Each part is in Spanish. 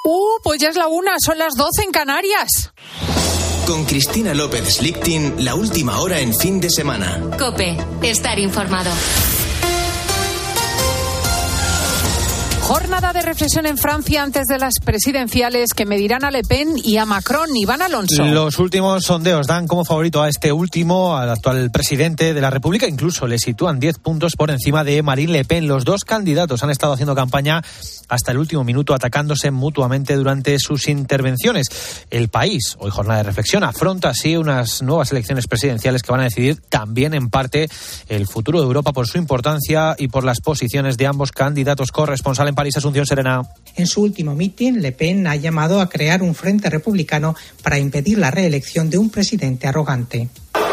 Pues ya es la 1, son las 12 en Canarias. Con Cristina López Slichting, la última hora en fin de semana. COPE, estar informado. Jornada de reflexión en Francia antes de las presidenciales que medirán a Le Pen y a Macron. Iván Alonso. Los últimos sondeos dan como favorito a este último, al actual presidente de la República. Incluso le sitúan 10 puntos por encima de Marine Le Pen. Los dos candidatos han estado haciendo campaña hasta el último minuto, atacándose mutuamente durante sus intervenciones. El País, hoy jornada de reflexión, afronta así unas nuevas elecciones presidenciales que van a decidir también en parte el futuro de Europa por su importancia y por las posiciones de ambos candidatos. Corresponsal en París, Asunción Serena. En su último mitin, Le Pen ha llamado a crear un frente republicano para impedir la reelección de un presidente arrogante.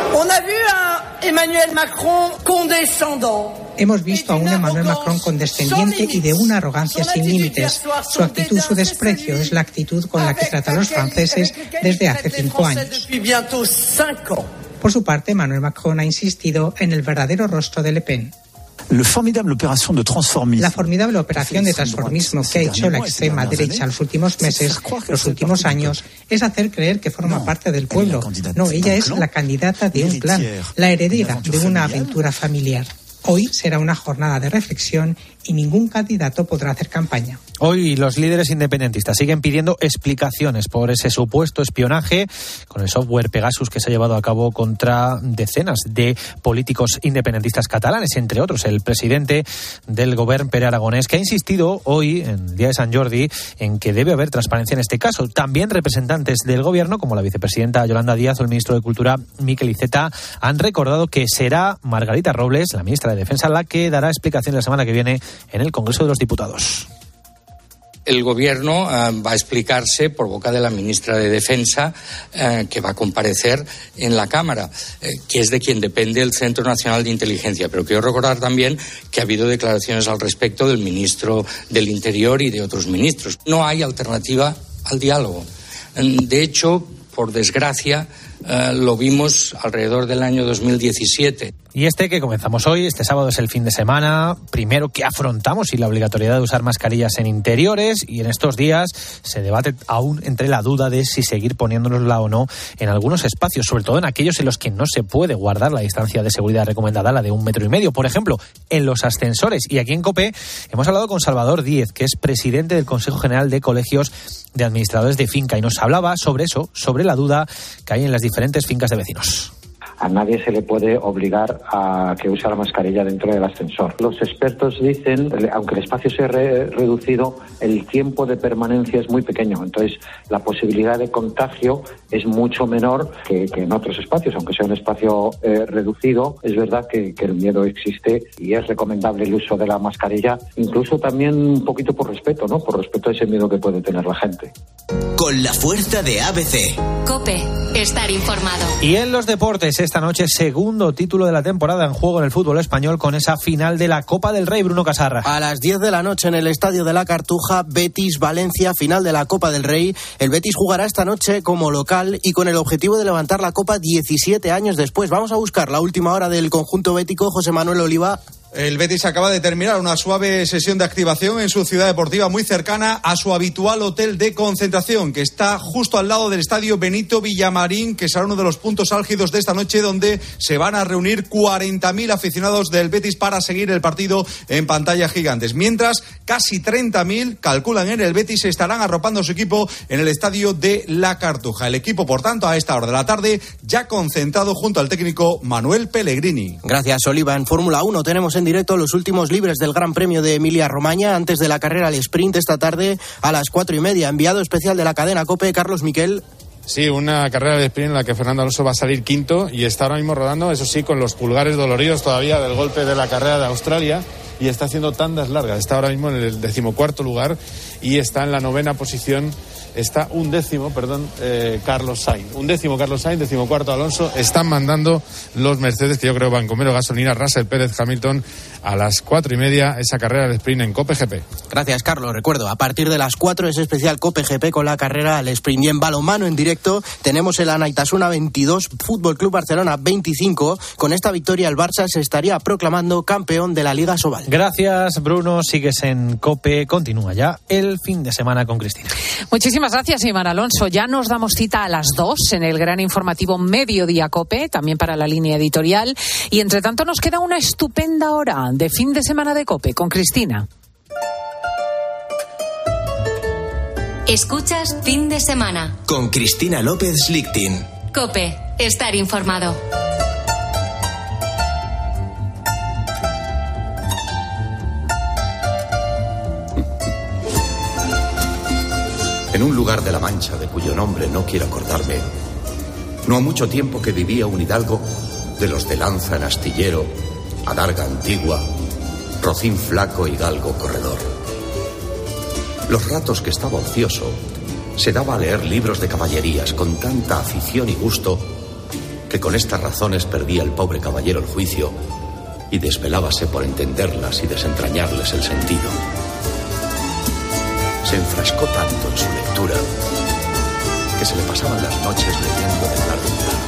Hemos visto a un Emmanuel Macron condescendiente y de una arrogancia sin límites. Su actitud, su desprecio, es la actitud con la que trata a los franceses desde hace 5 años. Por su parte, Emmanuel Macron ha insistido en el verdadero rostro de Le Pen. La formidable operación de transformismo que ha hecho la extrema derecha en los últimos meses, los últimos años, es hacer creer que forma parte del pueblo. No, ella es la candidata de un clan, la heredera de una aventura familiar. Hoy será una jornada de reflexión y ningún candidato podrá hacer campaña. Hoy los líderes independentistas siguen pidiendo explicaciones por ese supuesto espionaje con el software Pegasus que se ha llevado a cabo contra decenas de políticos independentistas catalanes, entre otros el presidente del Govern, Pere Aragonés, que ha insistido hoy, en el Día de San Jordi, en que debe haber transparencia en este caso. También representantes del Gobierno, como la vicepresidenta Yolanda Díaz o el ministro de Cultura, Miquel Iceta, han recordado que será Margarita Robles, la ministra de Defensa, la que dará explicación la semana que viene en el Congreso de los Diputados. El Gobierno va a explicarse por boca de la ministra de Defensa, que va a comparecer en la Cámara, que es de quien depende el Centro Nacional de Inteligencia. Pero quiero recordar también que ha habido declaraciones al respecto del ministro del Interior y de otros ministros. No hay alternativa al diálogo. De hecho, por desgracia, lo vimos alrededor del año 2017. Y que comenzamos hoy, este sábado, es el fin de semana primero que afrontamos y la obligatoriedad de usar mascarillas en interiores, y en estos días se debate aún entre la duda de si seguir poniéndonosla o no en algunos espacios, sobre todo en aquellos en los que no se puede guardar la distancia de seguridad recomendada, la de 1,5 metros, por ejemplo, en los ascensores. Y aquí en COPE hemos hablado con Salvador Díez, que es presidente del Consejo General de Colegios de Administradores de Finca, y nos hablaba sobre eso, sobre la duda que hay en las diferentes fincas de vecinos. A nadie se le puede obligar a que use la mascarilla dentro del ascensor. Los expertos dicen, aunque el espacio sea reducido, el tiempo de permanencia es muy pequeño. Entonces, la posibilidad de contagio es mucho menor que en otros espacios. Aunque sea un espacio reducido, es verdad que el miedo existe y es recomendable el uso de la mascarilla, incluso también un poquito por respeto, ¿no? Por respeto a ese miedo que puede tener la gente. Con la fuerza de ABC. COPE, estar informado. Y en los deportes, esta noche, segundo título de la temporada en juego en el fútbol español con esa final de la Copa del Rey. Bruno Casarra. A las 10 de la noche en el Estadio de la Cartuja, Betis-Valencia, final de la Copa del Rey. El Betis jugará esta noche como local y con el objetivo de levantar la Copa 17 años después. Vamos a buscar la última hora del conjunto bético. José Manuel Oliva. El Betis acaba de terminar una suave sesión de activación en su ciudad deportiva muy cercana a su habitual hotel de concentración, que está justo al lado del estadio Benito Villamarín, que será uno de los puntos álgidos de esta noche, donde se van a reunir 40.000 aficionados del Betis para seguir el partido en pantallas gigantes. Mientras, casi 30.000, calculan en el Betis, estarán arropando a su equipo en el estadio de la Cartuja. El equipo, por tanto, a esta hora de la tarde, ya concentrado junto al técnico Manuel Pellegrini. Gracias, Oliva. En Fórmula 1 tenemos en directo los últimos libres del Gran Premio de Emilia-Romagna antes de la carrera al sprint esta tarde a las 4:30. Enviado especial de la cadena COPE, Carlos Miquel. Sí, una carrera de sprint en la que Fernando Alonso va a salir quinto y está ahora mismo rodando, eso sí, con los pulgares doloridos todavía del golpe de la carrera de Australia, y está haciendo tandas largas. Está ahora mismo en el 14º lugar y está en la 9ª posición está Carlos Sainz. 11º Carlos Sainz, 14º Alonso. Están mandando los Mercedes, que yo creo van con menos gasolina. Russell, Pérez, Hamilton, a las 4:30, esa carrera de sprint en Cope GP. Gracias, Carlos. Recuerdo, a partir de las 4 es especial Cope GP con la carrera al sprint. Y en balonmano en directo tenemos el Anaitasuna 22, Fútbol Club Barcelona 25. Con esta victoria el Barça se estaría proclamando campeón de la Liga Sobal. Gracias, Bruno. Sigues en COPE. Continúa ya el fin de semana con Cristina. Muchísimas gracias, Iván Alonso. Ya nos damos cita a las 2 en el gran informativo Mediodía COPE, también para la línea editorial. Y entre tanto nos queda una estupenda hora de fin de semana de COPE con Cristina. Escuchas Fin de Semana con Cristina López Lichtin. COPE, estar informado. En un lugar de la Mancha de cuyo nombre no quiero acordarme, no ha mucho tiempo que vivía un hidalgo de los de lanza en astillero, adarga antigua, rocín flaco y galgo corredor. Los ratos que estaba ocioso, se daba a leer libros de caballerías con tanta afición y gusto que con estas razones perdía el pobre caballero el juicio y desvelábase por entenderlas y desentrañarles el sentido. Se enfrascó tanto en su lectura que se le pasaban las noches leyendo de tarde en tarde.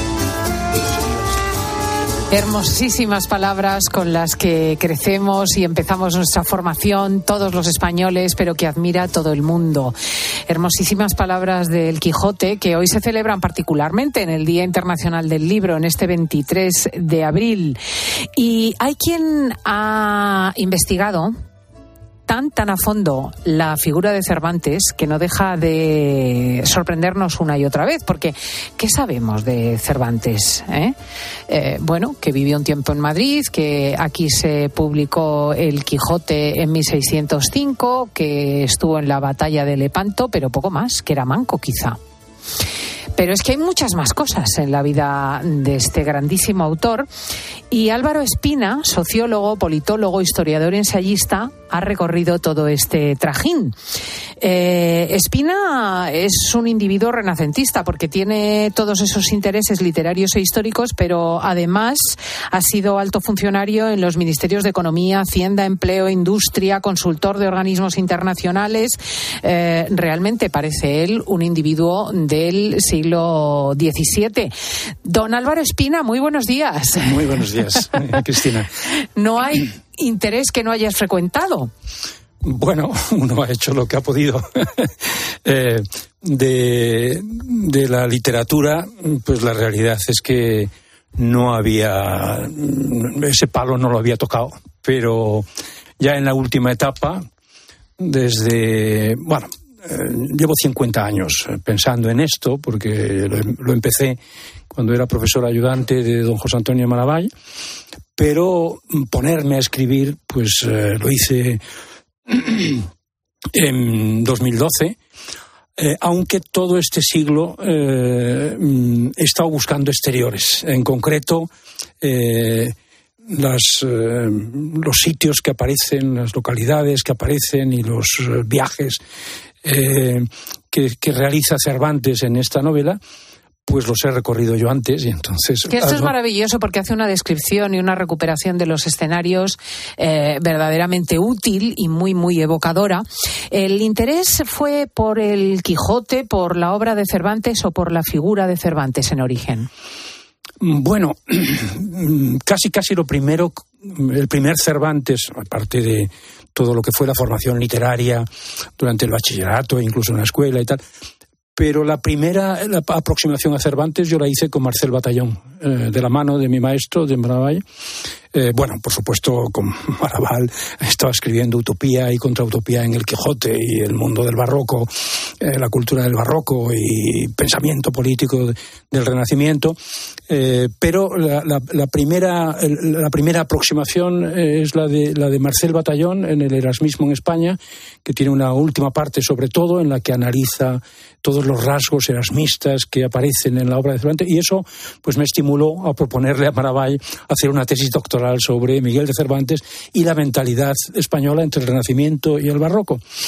Hermosísimas palabras con las que crecemos y empezamos nuestra formación, todos los españoles, pero que admira todo el mundo. Hermosísimas palabras del Quijote, que hoy se celebran particularmente en el Día Internacional del Libro, en este 23 de abril. Y hay quien ha investigado tan a fondo la figura de Cervantes que no deja de sorprendernos una y otra vez, porque ¿qué sabemos de Cervantes? Bueno, que vivió un tiempo en Madrid, que aquí se publicó el Quijote en 1605, que estuvo en la batalla de Lepanto, pero poco más, que era manco quizá. Pero es que hay muchas más cosas en la vida de este grandísimo autor. Y Álvaro Espina, sociólogo, politólogo, historiador y ensayista, ha recorrido todo este trajín. Espina es un individuo renacentista porque tiene todos esos intereses literarios e históricos, pero además ha sido alto funcionario en los ministerios de Economía, Hacienda, Empleo, Industria, consultor de organismos internacionales. Realmente parece él un individuo del siglo XVII. Don Álvaro Espina, muy buenos días. Muy buenos días, Cristina. No hay interés que no hayas frecuentado. Bueno, uno ha hecho lo que ha podido. De la literatura, pues la realidad es que no había, ese palo no lo había tocado, pero ya en la última etapa, llevo 50 años pensando en esto, porque lo empecé cuando era profesor ayudante de don José Antonio Maravall, pero ponerme a escribir, pues lo hice en 2012, aunque todo este siglo he estado buscando exteriores, en concreto los sitios que aparecen, las localidades que aparecen y los viajes que realiza Cervantes en esta novela, pues los he recorrido yo antes y entonces... Que esto es maravilloso porque hace una descripción y una recuperación de los escenarios verdaderamente útil y muy evocadora. ¿El interés fue por el Quijote, por la obra de Cervantes o por la figura de Cervantes en origen? Bueno, casi lo primero, el primer Cervantes, aparte de todo lo que fue la formación literaria durante el bachillerato, incluso en la escuela y tal, pero la aproximación a Cervantes yo la hice con Marcel Batallón, de la mano de mi maestro, de Maravall. Por supuesto, con Maravall estaba escribiendo utopía y contrautopía en el Quijote y el mundo del barroco, la cultura del barroco y pensamiento político del Renacimiento. Pero la primera aproximación es la de Marcel Batallón en el Erasmismo en España, que tiene una última parte sobre todo en la que analiza todos los rasgos erasmistas que aparecen en la obra de Cervantes, y eso pues me estimuló a proponerle a Maravall hacer una tesis doctoral sobre Miguel de Cervantes y la mentalidad española entre el Renacimiento y el Barroco.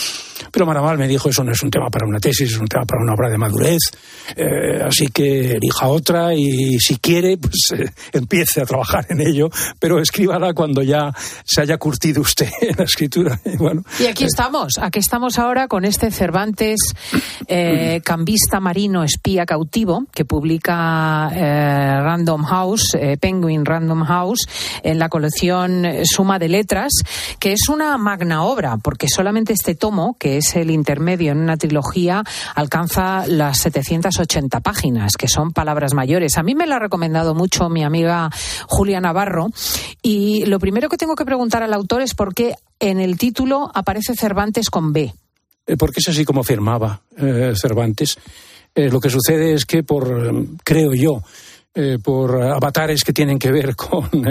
Pero Maraval me dijo, eso no es un tema para una tesis, es un tema para una obra de madurez, así que elija otra y si quiere, pues empiece a trabajar en ello, pero escríbala cuando ya se haya curtido usted en la escritura. Y aquí estamos ahora con este Cervantes, cambista, marino, espía, cautivo, que publica Random House, Penguin Random House, en la colección Suma de Letras, que es una magna obra, porque solamente este tomo, que es el intermedio en una trilogía, alcanza las 780 páginas, que son palabras mayores. A mí me la ha recomendado mucho mi amiga Julia Navarro, y lo primero que tengo que preguntar al autor es por qué en el título aparece Cervantes con B. Porque es así como firmaba Cervantes. Lo que sucede es que creo yo, por avatares que tienen que ver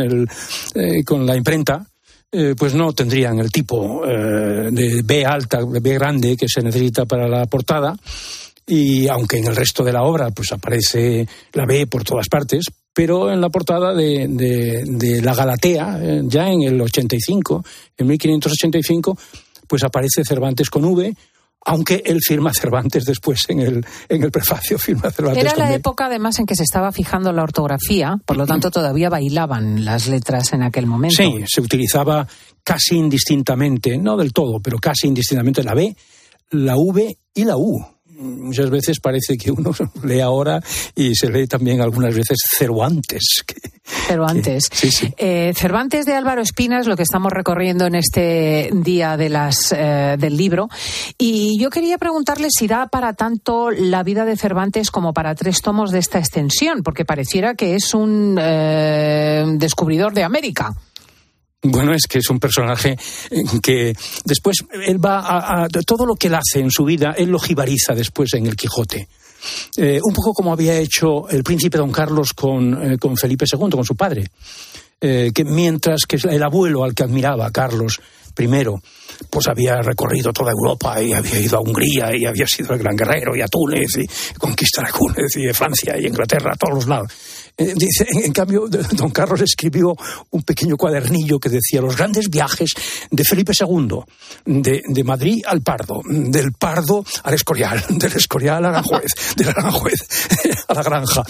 con la imprenta, pues no tendrían el tipo de B alta, de B grande que se necesita para la portada, y aunque en el resto de la obra pues aparece la B por todas partes, pero en la portada de la Galatea, ya en el 85, en 1585, pues aparece Cervantes con V, aunque él firma Cervantes después en el prefacio, firma Cervantes Era con la B. época además en que se estaba fijando la ortografía, por lo tanto todavía bailaban las letras en aquel momento. Sí, se utilizaba casi indistintamente, no del todo, pero casi indistintamente la B, la V y la U. Muchas veces parece que uno lee ahora y se lee también algunas veces Cervantes. Cervantes. Sí. Cervantes de Álvaro Espina es lo que estamos recorriendo en este día del libro. Y yo quería preguntarle si da para tanto la vida de Cervantes como para 3 tomos de esta extensión, porque pareciera que es un descubridor de América. Bueno, es que es un personaje que después él va a todo lo que él hace en su vida, él lo jibariza después en el Quijote. Un poco como había hecho el príncipe Don Carlos con Felipe II, con su padre. Que mientras que el abuelo al que admiraba, Carlos I, pues había recorrido toda Europa y había ido a Hungría y había sido el gran guerrero y a Túnez y conquistar a Túnez y Francia y Inglaterra, a todos los lados. Dice, en cambio, don Carlos escribió un pequeño cuadernillo que decía los grandes viajes de Felipe II, de Madrid al Pardo, del Pardo al Escorial, del Escorial a Aranjuez, del Aranjuez a la Granja,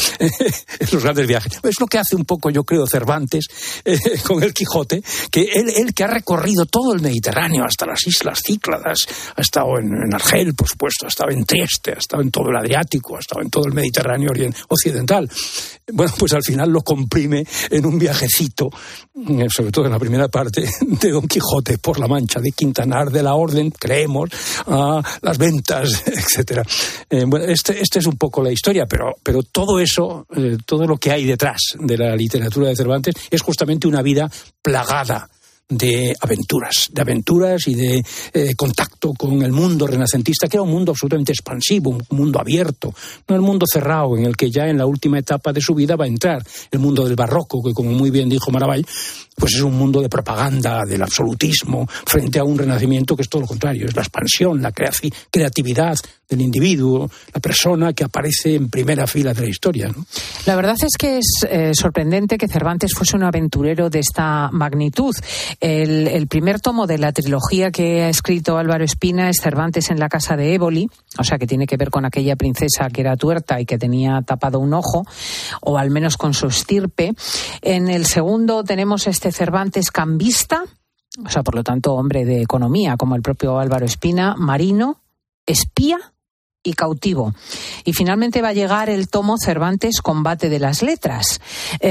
los grandes viajes. Es lo que hace un poco, yo creo, Cervantes con el Quijote, que él que ha recorrido todo el Mediterráneo hasta las islas Cícladas, ha estado en Argel, por supuesto, ha estado en Trieste, ha estado en todo el Adriático, ha estado en todo el Mediterráneo occidental. Bueno, pues al final lo comprime en un viajecito, sobre todo en la primera parte, de Don Quijote por la Mancha, de Quintanar de la Orden, creemos, a las ventas, etcétera. Bueno, este es un poco la historia, pero todo eso, todo lo que hay detrás de la literatura de Cervantes es justamente una vida plagada de aventuras y de contacto con el mundo renacentista, que era un mundo absolutamente expansivo, un mundo abierto, no el mundo cerrado en el que ya en la última etapa de su vida va a entrar, el mundo del barroco, que como muy bien dijo Maravall, pues es un mundo de propaganda, del absolutismo, frente a un renacimiento que es todo lo contrario, es la expansión, la creatividad del individuo, la persona que aparece en primera fila de la historia, ¿no? La verdad es que es sorprendente que Cervantes fuese un aventurero de esta magnitud. El primer tomo de la trilogía que ha escrito Álvaro Espina es Cervantes en la casa de Éboli, o sea que tiene que ver con aquella princesa que era tuerta y que tenía tapado un ojo, o al menos con su estirpe. En el segundo tenemos este Cervantes cambista, o sea, por lo tanto, hombre de economía, como el propio Álvaro Espina, marino, espía y cautivo. Y finalmente va a llegar el tomo Cervantes Combate de las Letras.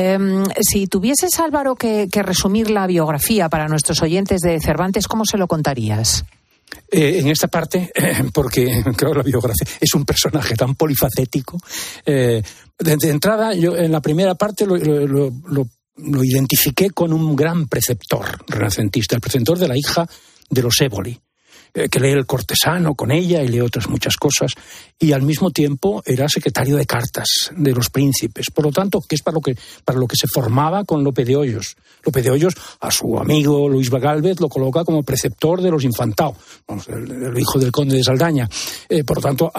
Si tuvieses, Álvaro, que resumir la biografía para nuestros oyentes de Cervantes, ¿cómo se lo contarías? En esta parte, porque claro, la biografía es un personaje tan polifacético. De entrada, yo en la primera parte lo identifiqué con un gran preceptor renacentista, el preceptor de la hija de los Éboli, que lee El cortesano con ella y lee otras muchas cosas, y al mismo tiempo era secretario de cartas de los príncipes, por lo tanto, que es para lo que se formaba con Lope de Hoyos. Lope de Hoyos, a su amigo Luis Gálvez, lo coloca como preceptor de los Infantao, vamos, el hijo del conde de Saldaña. Por lo tanto,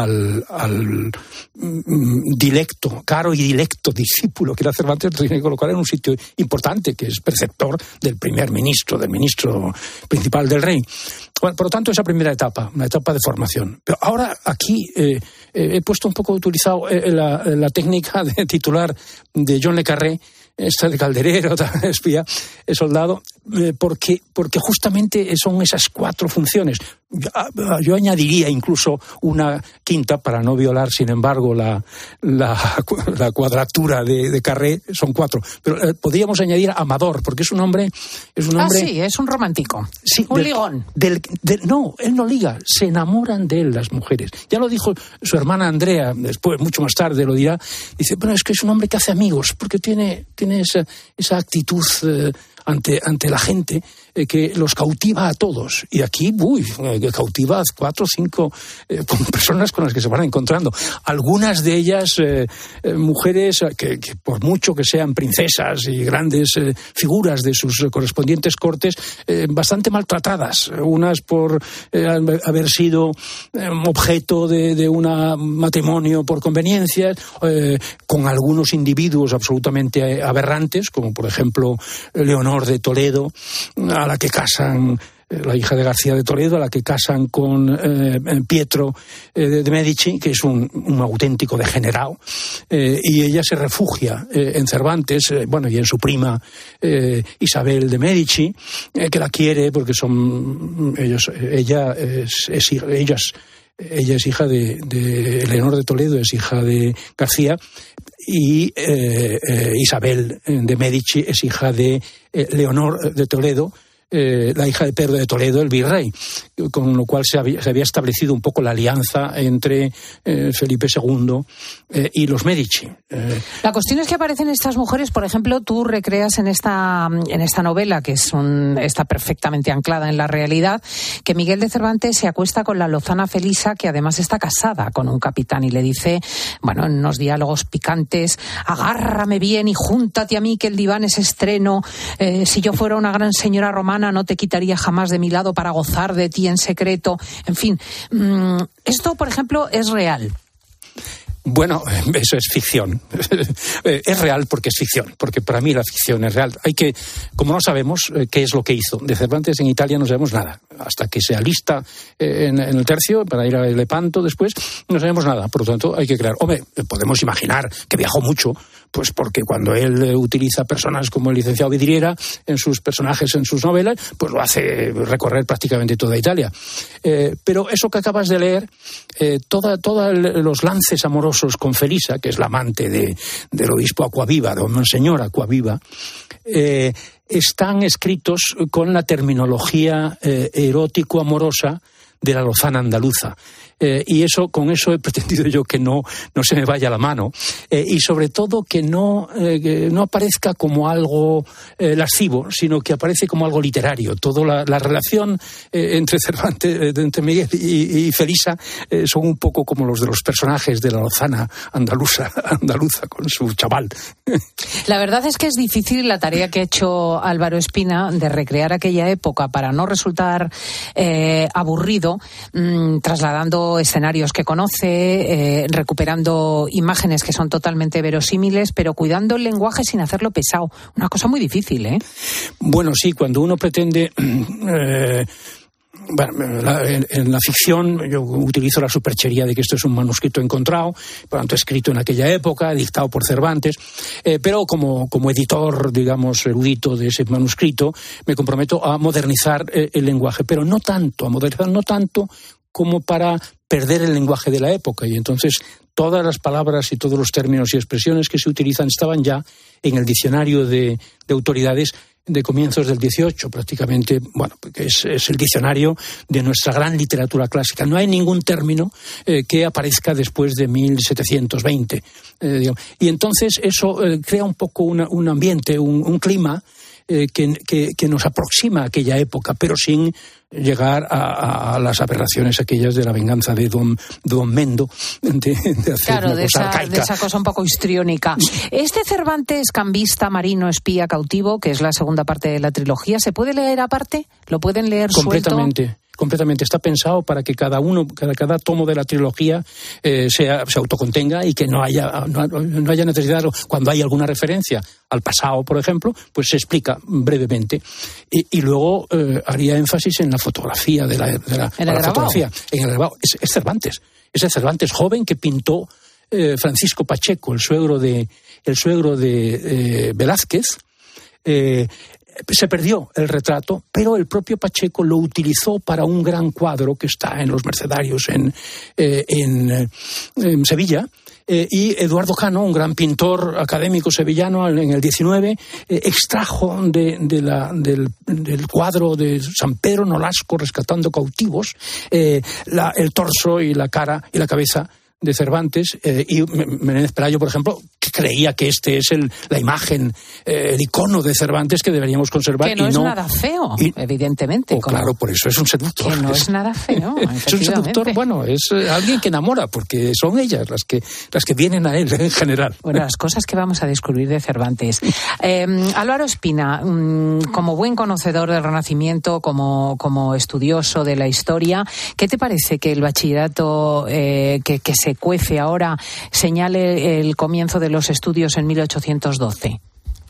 al dilecto, caro y dilecto discípulo que era Cervantes, lo tiene que colocar en un sitio importante, que es preceptor del primer ministro, del ministro principal del rey. Bueno, por lo tanto, esa primera etapa, una etapa de formación. Pero ahora aquí he puesto un poco, utilizado la técnica de titular de John le Carré, esta de calderero, espía, soldado, porque justamente son esas 4 funciones. Yo añadiría incluso una quinta para no violar, sin embargo, la cuadratura de Carré, son 4. Pero podríamos añadir Amador, porque es un hombre. Sí, es un romántico. Sí, un ligón. No, él no liga, se enamoran de él las mujeres. Ya lo dijo su hermana Andrea, después, mucho más tarde lo dirá. Dice, bueno, es que es un hombre que hace amigos, porque tiene esa actitud ante la gente que los cautiva a todos. Y aquí, cautiva a 4 o 5 personas con las que se van encontrando. Algunas de ellas mujeres que por mucho que sean princesas y grandes figuras de sus correspondientes cortes, bastante maltratadas. Unas por haber sido objeto de un matrimonio por conveniencia, con algunos individuos absolutamente aberrantes, como por ejemplo Leonor de Toledo, a la que casan, la hija de García de Toledo, a la que casan con Pietro de Medici, que es un auténtico degenerado, y ella se refugia en Cervantes, y en su prima Isabel de Medici, que la quiere porque ella es hija de Leonor de Toledo, es hija de García, y Isabel de Medici es hija de Leonor de Toledo, la hija de Pedro de Toledo, el virrey, con lo cual se había establecido un poco la alianza entre Felipe II y los Medici. La cuestión es que aparecen estas mujeres, por ejemplo, tú recreas en esta novela, que está perfectamente anclada en la realidad, que Miguel de Cervantes se acuesta con la lozana Felisa, que además está casada con un capitán, y le dice, en unos diálogos picantes, agárrame bien y júntate a mí, que el diván es estreno, si yo fuera una gran señora romana no te quitaría jamás de mi lado para gozar de ti en secreto. En fin, esto, por ejemplo, es real. Bueno, eso es ficción. Es real porque es ficción, porque para mí la ficción es real. Como no sabemos qué es lo que hizo de Cervantes en Italia, no sabemos nada. Hasta que se alista en el tercio para ir a Lepanto después, no sabemos nada. Por lo tanto, hay que crear. Podemos imaginar que viajó mucho, pues porque cuando él utiliza personas como el licenciado Vidriera en sus personajes, en sus novelas, pues lo hace recorrer prácticamente toda Italia. Pero eso que acabas de leer, todos los lances amorosos con Felisa, que es la amante del obispo Acquaviva, de Monseñor Acquaviva, están escritos con la terminología erótico-amorosa de la lozana andaluza. Y con eso he pretendido yo que no se me vaya la mano, y sobre todo que no aparezca como algo lascivo, sino que aparece como algo literario. Toda la relación entre Cervantes, entre Miguel y Felisa, son un poco como los de los personajes de la lozana andaluza con su chaval. La verdad es que es difícil la tarea que ha hecho Álvaro Espina de recrear aquella época para no resultar aburrido, trasladando escenarios que conoce, recuperando imágenes que son totalmente verosímiles, pero cuidando el lenguaje sin hacerlo pesado. Una cosa muy difícil, ¿eh? Bueno, sí, cuando uno pretende... en la ficción yo utilizo la superchería de que esto es un manuscrito encontrado, por lo tanto escrito en aquella época, dictado por Cervantes, pero como editor, digamos, erudito de ese manuscrito, me comprometo a modernizar el lenguaje, pero no tanto como para perder el lenguaje de la época. Y entonces todas las palabras y todos los términos y expresiones que se utilizan estaban ya en el diccionario de autoridades de comienzos del 18, prácticamente, porque es el diccionario de nuestra gran literatura clásica. No hay ningún término que aparezca después de 1720. Y entonces eso crea un poco un ambiente, un clima que nos aproxima a aquella época, pero sin llegar a las aberraciones aquellas de la venganza de don Mendo, de hacer una cosa arcaica. De esa cosa un poco histriónica. Este Cervantes cambista, marino, espía, cautivo, que es la segunda parte de la trilogía, ¿se puede leer aparte? ¿Lo pueden leer completamente, suelto? completamente. Está pensado para que cada tomo de la trilogía se autocontenga y que no haya necesidad, cuando hay alguna referencia al pasado, por ejemplo, pues se explica brevemente. Y luego haría énfasis en la fotografía de la fotografía. En el grabado. Es Cervantes. Es el Cervantes joven que pintó Francisco Pacheco, el suegro de Velázquez. Se perdió el retrato, pero el propio Pacheco lo utilizó para un gran cuadro que está en Los Mercedarios en Sevilla. Y Eduardo Cano, un gran pintor académico sevillano en el 19, extrajo del cuadro de San Pedro Nolasco rescatando cautivos el torso y la cara y la cabeza de Cervantes, y Menéndez Pelayo, por ejemplo, que creía que este es la imagen, el icono de Cervantes que deberíamos conservar. Que no es nada feo, evidentemente. Claro, por eso es un seductor. Que no es nada feo, es un seductor, bueno, es alguien que enamora, porque son ellas las que vienen a él en general. Bueno, las cosas que vamos a descubrir de Cervantes. Álvaro Espina, como buen conocedor del Renacimiento, como estudioso de la historia, ¿qué te parece que el bachillerato que se cuece ahora señale el comienzo de los estudios en 1812?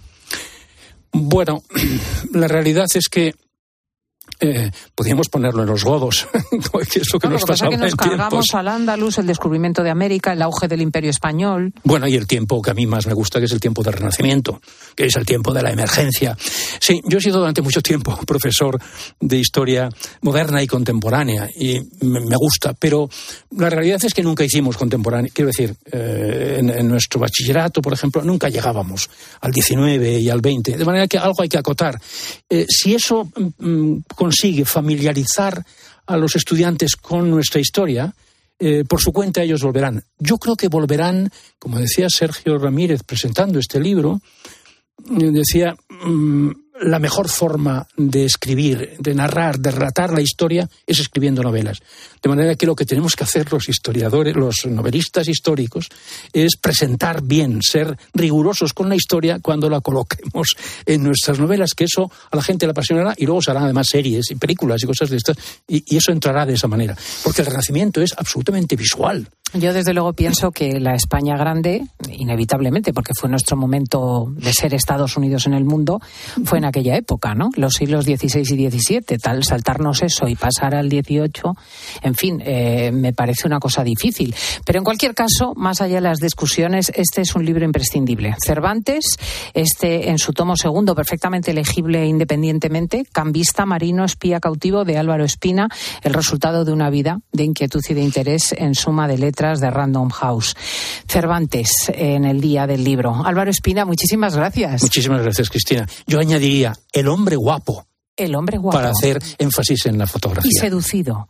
Bueno, la realidad es que podríamos ponerlo en los godos, que es lo que nos pasaba en tiempos. Nos cargamos al Andalus, el descubrimiento de América, el auge del Imperio Español. Bueno, y el tiempo que a mí más me gusta, que es el tiempo del Renacimiento, que es el tiempo de la emergencia. Sí, yo he sido durante mucho tiempo profesor de historia moderna y contemporánea, y me gusta, pero la realidad es que nunca hicimos contemporánea. Quiero decir, en nuestro bachillerato, por ejemplo, nunca llegábamos al 19 y al 20, de manera que algo hay que acotar. Si eso consigue familiarizar a los estudiantes con nuestra historia, por su cuenta ellos volverán. Yo creo que volverán, como decía Sergio Ramírez presentando este libro, decía, la mejor forma de escribir, de narrar, de relatar la historia es escribiendo novelas. De manera que lo que tenemos que hacer los historiadores, los novelistas históricos, es presentar bien, ser rigurosos con la historia cuando la coloquemos en nuestras novelas, que eso a la gente le apasionará, y luego se harán además series y películas y cosas de estas, y eso entrará de esa manera. Porque el Renacimiento es absolutamente visual. Yo desde luego pienso que la España grande, inevitablemente, porque fue nuestro momento de ser Estados Unidos en el mundo, fue en aquella época, ¿no? Los siglos XVI y XVII, tal, saltarnos eso y pasar al XVIII, en fin, me parece una cosa difícil. Pero en cualquier caso, más allá de las discusiones, este es un libro imprescindible. Cervantes, en su tomo segundo, perfectamente legible independientemente, Cambista, marino, espía cautivo, de Álvaro Espina, el resultado de una vida de inquietud y de interés en suma de letras de Random House. Cervantes, en el día del libro. Álvaro Espina, muchísimas gracias. Muchísimas gracias, Cristina. Yo añadiría el hombre guapo. El hombre guapo. Para hacer énfasis en la fotografía. Y seducido.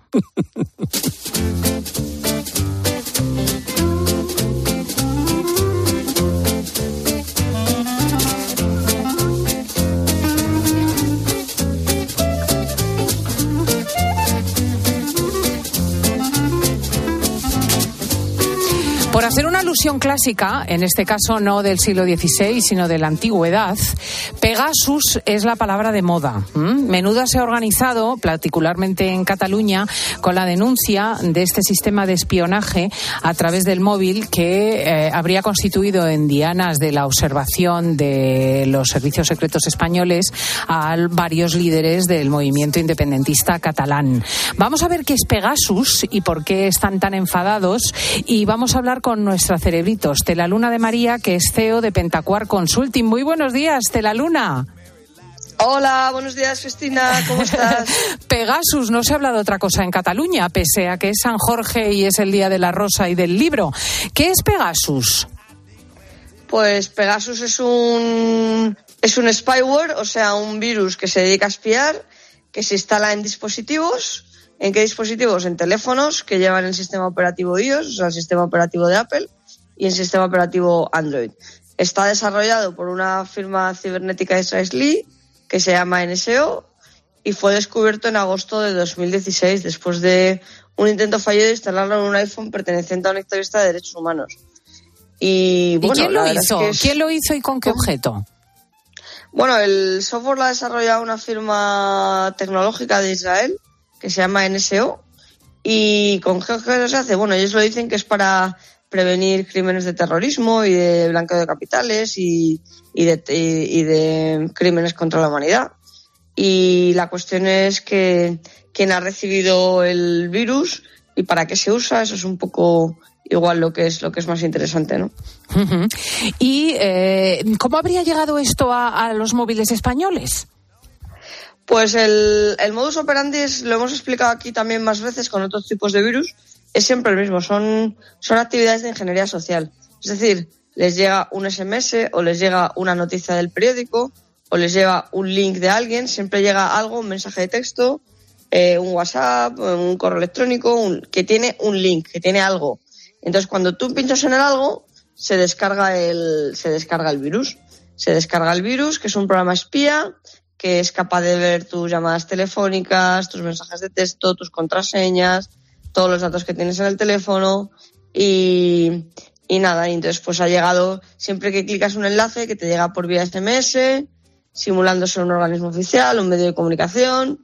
Por hacer una alusión clásica, en este caso no del siglo XVI, sino de la antigüedad, Pegasus es la palabra de moda. Menuda se ha organizado, particularmente en Cataluña, con la denuncia de este sistema de espionaje a través del móvil que habría constituido en dianas de la observación de los servicios secretos españoles a varios líderes del movimiento independentista catalán. Vamos a ver qué es Pegasus y por qué están tan enfadados, y vamos a hablar con nuestra cerebrito, Estela Luna de María, que es CEO de Pentacuar Consulting. Muy buenos días, Estela Luna. Hola, buenos días, Cristina, ¿cómo estás? Pegasus, no se habla de otra cosa en Cataluña, pese a que es San Jorge y es el Día de la Rosa y del Libro. ¿Qué es Pegasus? Pues Pegasus es un spyware, o sea, un virus que se dedica a espiar, que se instala en dispositivos. ¿En qué dispositivos? En teléfonos que llevan el sistema operativo iOS, o sea, el sistema operativo de Apple, y el sistema operativo Android. Está desarrollado por una firma cibernética israelí que se llama NSO y fue descubierto en agosto de 2016 después de un intento fallido de instalarlo en un iPhone perteneciente a un activista de derechos humanos. ¿Y quién lo hizo? ¿Quién lo hizo y con qué objeto? Bueno, el software lo ha desarrollado una firma tecnológica de Israel que se llama NSO. ¿Y con qué se hace? Bueno, ellos lo dicen que es para prevenir crímenes de terrorismo y de blanqueo de capitales y de crímenes contra la humanidad. Y la cuestión es que quién ha recibido el virus y para qué se usa, eso es un poco igual lo que es más interesante, ¿no? Uh-huh. ¿Y cómo habría llegado esto a los móviles españoles? Pues el modus operandi lo hemos explicado aquí también más veces con otros tipos de virus, es siempre el mismo, son actividades de ingeniería social. Es decir, les llega un SMS o les llega una noticia del periódico o les llega un link de alguien, siempre llega algo, un mensaje de texto, un WhatsApp, un correo electrónico, que tiene un link, que tiene algo. Entonces, cuando tú pinchas en el algo, se descarga el virus. Se descarga el virus, que es un programa espía, que es capaz de ver tus llamadas telefónicas, tus mensajes de texto, tus contraseñas, todos los datos que tienes en el teléfono y nada. Y entonces, pues ha llegado, siempre que clicas un enlace que te llega por vía SMS, simulando ser un organismo oficial, un medio de comunicación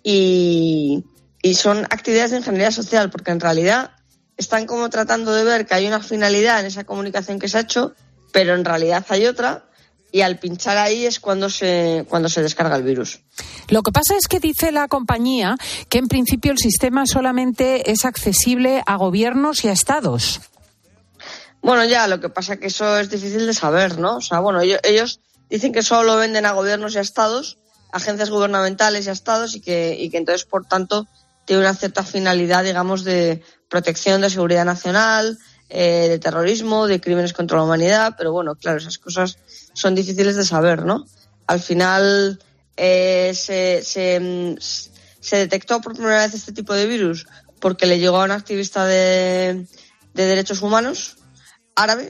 y son actividades de ingeniería social, porque en realidad están como tratando de ver que hay una finalidad en esa comunicación que se ha hecho, pero en realidad hay otra, y al pinchar ahí es cuando se descarga el virus. Lo que pasa es que dice la compañía que en principio el sistema solamente es accesible a gobiernos y a estados. Bueno, ya, lo que pasa es que eso es difícil de saber, ¿no? O sea, bueno, ellos dicen que solo lo venden a gobiernos y a estados, agencias gubernamentales y a estados, y que entonces, por tanto, tiene una cierta finalidad, digamos, de protección de seguridad nacional, de terrorismo, de crímenes contra la humanidad, pero bueno, claro, esas cosas son difíciles de saber, ¿no? Al final se detectó por primera vez este tipo de virus porque le llegó a un activista de derechos humanos árabe,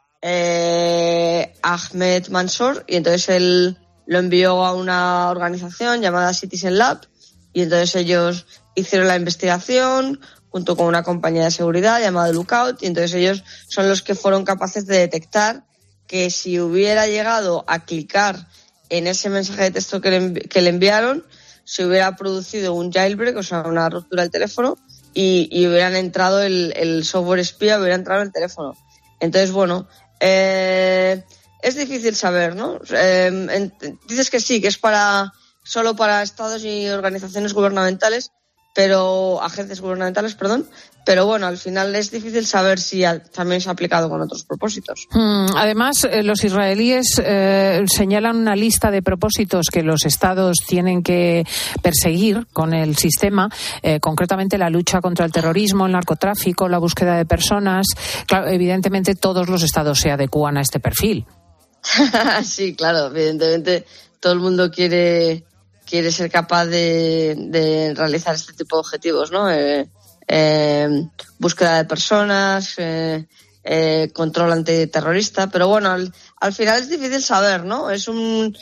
Ahmed Mansour, y entonces él lo envió a una organización llamada Citizen Lab, y entonces ellos hicieron la investigación junto con una compañía de seguridad llamada Lookout, y entonces ellos son los que fueron capaces de detectar que si hubiera llegado a clicar en ese mensaje de texto que le enviaron, se hubiera producido un jailbreak, o sea, una ruptura del teléfono, y hubieran entrado el software espía, hubiera entrado en el teléfono. Entonces, bueno, es difícil saber, ¿no? Dices que sí, que es solo para estados y organizaciones gubernamentales, agencias gubernamentales, pero bueno, al final es difícil saber si también se ha aplicado con otros propósitos. Además, los israelíes señalan una lista de propósitos que los estados tienen que perseguir con el sistema, concretamente la lucha contra el terrorismo, el narcotráfico, la búsqueda de personas. Claro, evidentemente todos los estados se adecúan a este perfil. Sí, claro, evidentemente todo el mundo quiere ser capaz de realizar este tipo de objetivos, ¿no? Búsqueda de personas, control antiterrorista, pero bueno, al final es difícil saber, ¿no? Es un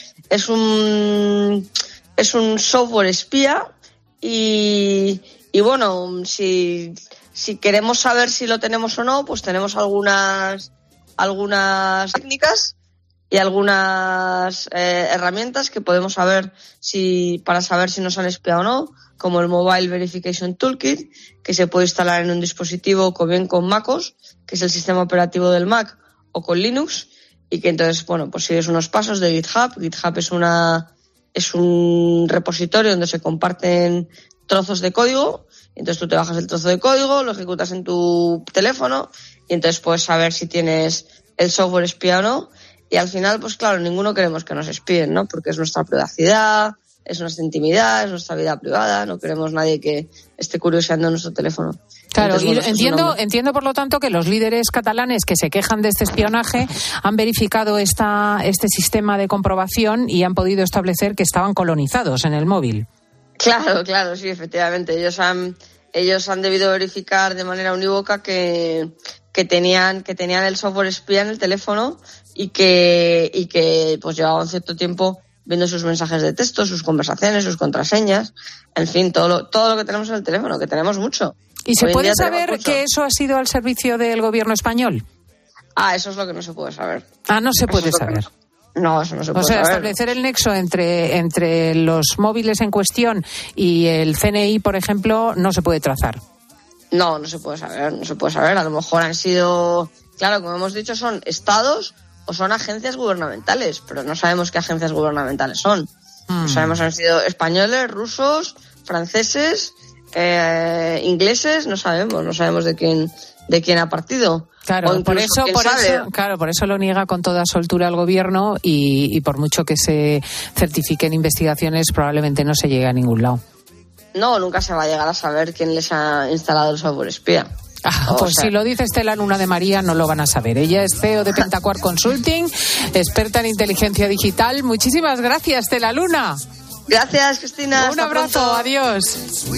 software espía y bueno, si queremos saber si lo tenemos o no, pues tenemos algunas técnicas y algunas herramientas que podemos saber para saber si nos han espiado o no, como el Mobile Verification Toolkit, que se puede instalar en un dispositivo o bien con MacOS, que es el sistema operativo del Mac, o con Linux, y que entonces, bueno, pues sigues unos pasos de GitHub. GitHub es un repositorio donde se comparten trozos de código, entonces tú te bajas el trozo de código, lo ejecutas en tu teléfono, y entonces puedes saber si tienes el software espía o no. Y al final, pues claro, ninguno queremos que nos espíen, ¿no? Porque es nuestra privacidad, es nuestra intimidad, es nuestra vida privada, no queremos nadie que esté curioseando en nuestro teléfono. Claro, entonces, y entiendo por lo tanto que los líderes catalanes que se quejan de este espionaje han verificado este sistema de comprobación y han podido establecer que estaban colonizados en el móvil. Claro, sí, efectivamente. Ellos han debido verificar de manera unívoca que tenían el software espía en el teléfono y que pues llevaban cierto tiempo viendo sus mensajes de texto, sus conversaciones, sus contraseñas, en fin, todo lo que tenemos en el teléfono, que tenemos mucho. ¿Y se puede saber que eso ha sido al servicio del gobierno español? Eso es lo que no se puede saber. No se puede saber. No, eso no se puede saber. Establecer el nexo entre los móviles en cuestión y el CNI, por ejemplo, no se puede trazar. No se puede saber. A lo mejor han sido, claro, como hemos dicho, son estados o son agencias gubernamentales, pero no sabemos qué agencias gubernamentales son. No sabemos si han sido españoles, rusos, franceses, ingleses, no sabemos de quién ha partido. Claro, por eso lo niega con toda soltura el gobierno y por mucho que se certifiquen investigaciones probablemente no se llegue a ningún lado. No, nunca se va a llegar a saber quién les ha instalado el software espía. Si lo dice Estela Luna de María, no lo van a saber. Ella es CEO de Pentacuar Consulting, experta en inteligencia digital. Muchísimas gracias, Estela Luna. Gracias, Cristina. Un abrazo, pronto. Adiós.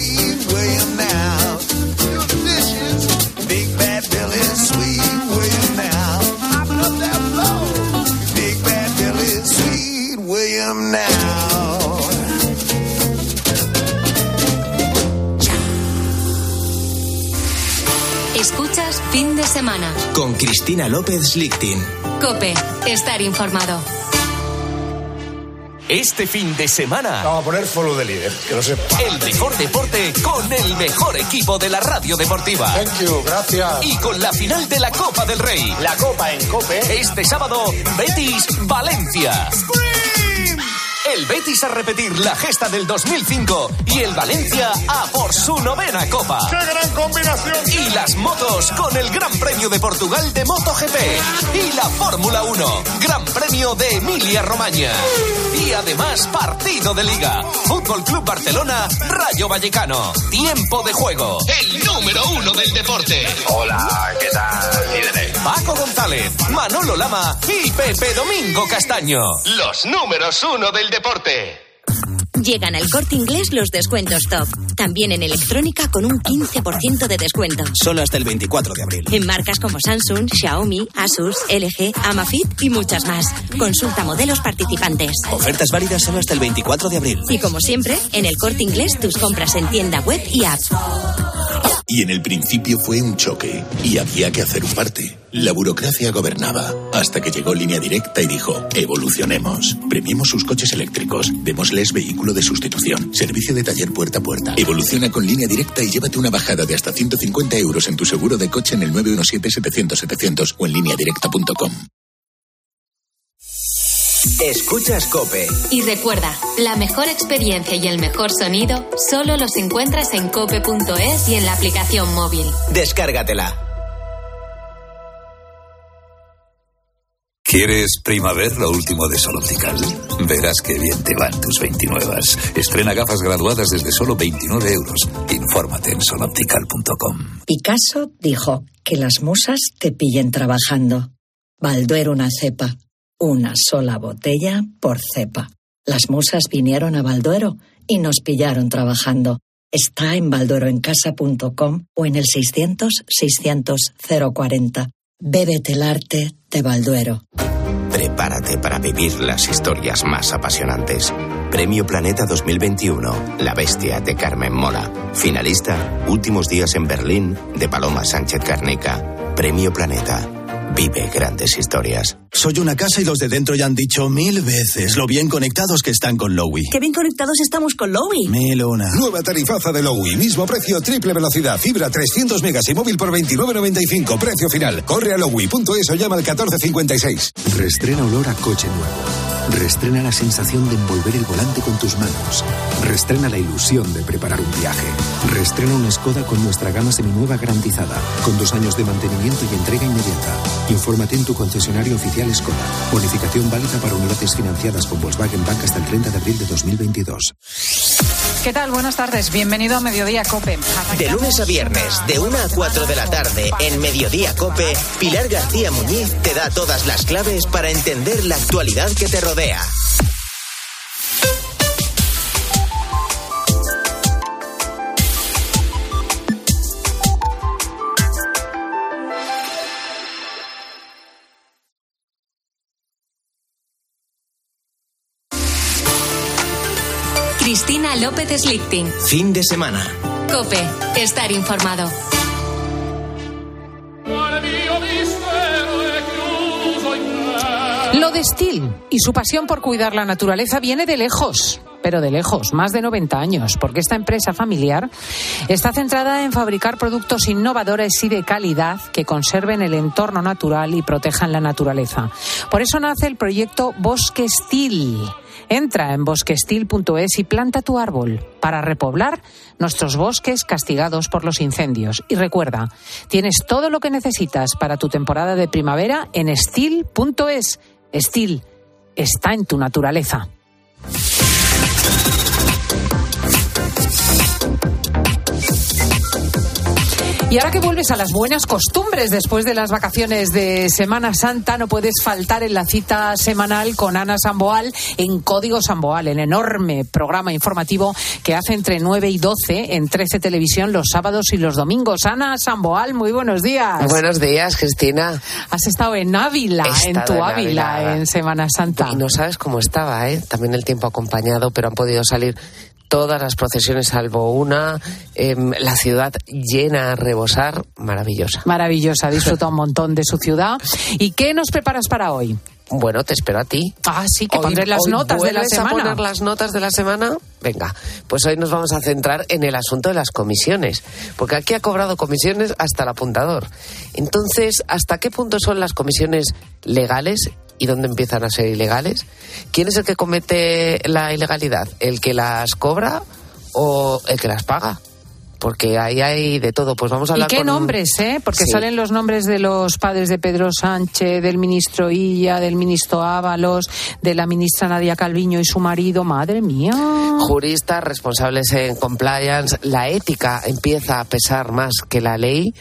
Escuchas Fin de Semana con Cristina López Lichtin. COPE, estar informado. Este fin de semana vamos a poner follow de líder, que lo sepa. El mejor deporte con el mejor equipo de la radio deportiva. Thank you, gracias. Y con la final de la Copa del Rey. La Copa en COPE. Este sábado, Betis-Valencia. El Betis a repetir la gesta del 2005 y el Valencia a por su 9ª Copa. ¡Qué gran combinación! Y las motos con el Gran Premio de Portugal de MotoGP. Y la Fórmula 1, Gran Premio de Emilia-Romagna. Y además partido de Liga. Fútbol Club Barcelona, Rayo Vallecano. Tiempo de juego. El número 1 del deporte. Hola, ¿qué tal, líderes? Paco González, Manolo Lama y Pepe Domingo Castaño. Los números 1 del deporte. Llegan al Corte Inglés los descuentos top. También en electrónica con un 15% de descuento. Solo hasta el 24 de abril. En marcas como Samsung, Xiaomi, Asus, LG, Amazfit y muchas más. Consulta modelos participantes. Ofertas válidas solo hasta el 24 de abril. Y como siempre, en el Corte Inglés tus compras en tienda web y app. Y en el principio fue un choque y había que hacer un parte. La burocracia gobernaba hasta que llegó Línea Directa y dijo: evolucionemos, premiemos sus coches eléctricos, démosles vehículo de sustitución, servicio de taller puerta a puerta. Evoluciona con Línea Directa y llévate una bajada de hasta 150 euros en tu seguro de coche en el 917-700-700 o en lineadirecta.com. Escuchas COPE. Y recuerda, la mejor experiencia y el mejor sonido solo los encuentras en cope.es y en la aplicación móvil. Descárgatela. ¿Quieres Primaver, lo último de Sol Optical? Verás qué bien te van tus 29. Estrena gafas graduadas desde solo 29 euros. Infórmate en soloptical.com. Picasso dijo: que las musas te pillen trabajando. Balduero una cepa. Una sola botella por cepa. Las musas vinieron a Balduero y nos pillaron trabajando. Está en baldueroencasa.com o en el 600-600-040. Bébete el arte de Balduero. Prepárate para vivir las historias más apasionantes. Premio Planeta 2021, La Bestia de Carmen Mola. Finalista, Últimos días en Berlín, de Paloma Sánchez Garnica. Premio Planeta. Vive grandes historias. Soy una casa y los de dentro ya han dicho 1000 veces lo bien conectados que están con Lowy. ¡Qué bien conectados estamos con Lowy! 1001. Nueva tarifaza de Lowy. Mismo precio, triple velocidad, fibra 300 megas y móvil por 29,95. Precio final. Corre a lowy.es o llama al 1456. Reestrena olor a coche nuevo. Reestrena la sensación de envolver el volante con tus manos. Reestrena la ilusión de preparar un viaje. Reestrena una Skoda con nuestra gama seminueva garantizada, con 2 años de mantenimiento y entrega inmediata. Infórmate en tu concesionario oficial Skoda. Bonificación válida para unidades financiadas con Volkswagen Bank hasta el 30 de abril de 2022. ¿Qué tal? Buenas tardes. Bienvenido a Mediodía COPE. De lunes a viernes, de 1 a 4 de la tarde, en Mediodía COPE, Pilar García Muñiz te da todas las claves para entender la actualidad que te rodea. Cristina López Lichtin. Fin de semana. COPE, estar informado. Lo de Steel y su pasión por cuidar la naturaleza viene de lejos, pero de lejos, más de 90 años, porque esta empresa familiar está centrada en fabricar productos innovadores y de calidad que conserven el entorno natural y protejan la naturaleza. Por eso nace el proyecto Bosque Steel. Entra en bosquesteel.es y planta tu árbol para repoblar nuestros bosques castigados por los incendios. Y recuerda, tienes todo lo que necesitas para tu temporada de primavera en steel.es. Steel está en tu naturaleza. Y ahora que vuelves a las buenas costumbres después de las vacaciones de Semana Santa, no puedes faltar en la cita semanal con Ana Samboal en Código Samboal, el enorme programa informativo que hace entre 9 y 12 en 13 Televisión los sábados y los domingos. Ana Samboal, muy buenos días. Buenos días, Cristina. Has estado en Ávila, Ávila, en Semana Santa. Y no sabes cómo estaba, ¿eh? También el tiempo acompañado, pero han podido salir todas las procesiones salvo una, la ciudad llena a rebosar, maravillosa. Maravillosa, disfruta un montón de su ciudad. ¿Y qué nos preparas para hoy? Bueno, te espero a ti. Ah, sí, que pondré las notas de la semana. ¿Vuelves a poner las notas de la semana? Venga, pues hoy nos vamos a centrar en el asunto de las comisiones, porque aquí ha cobrado comisiones hasta el apuntador. Entonces, ¿hasta qué punto son las comisiones legales y dónde empiezan a ser ilegales? ¿Quién es el que comete la ilegalidad? ¿El que las cobra o el que las paga? Porque ahí hay de todo. Pues vamos a hablar. ¿Y qué nombres, Porque salen los nombres de los padres de Pedro Sánchez, del ministro Illa, del ministro Ábalos, de la ministra Nadia Calviño y su marido. ¡Madre mía! Juristas, responsables en compliance. La ética empieza a pesar más que la ley.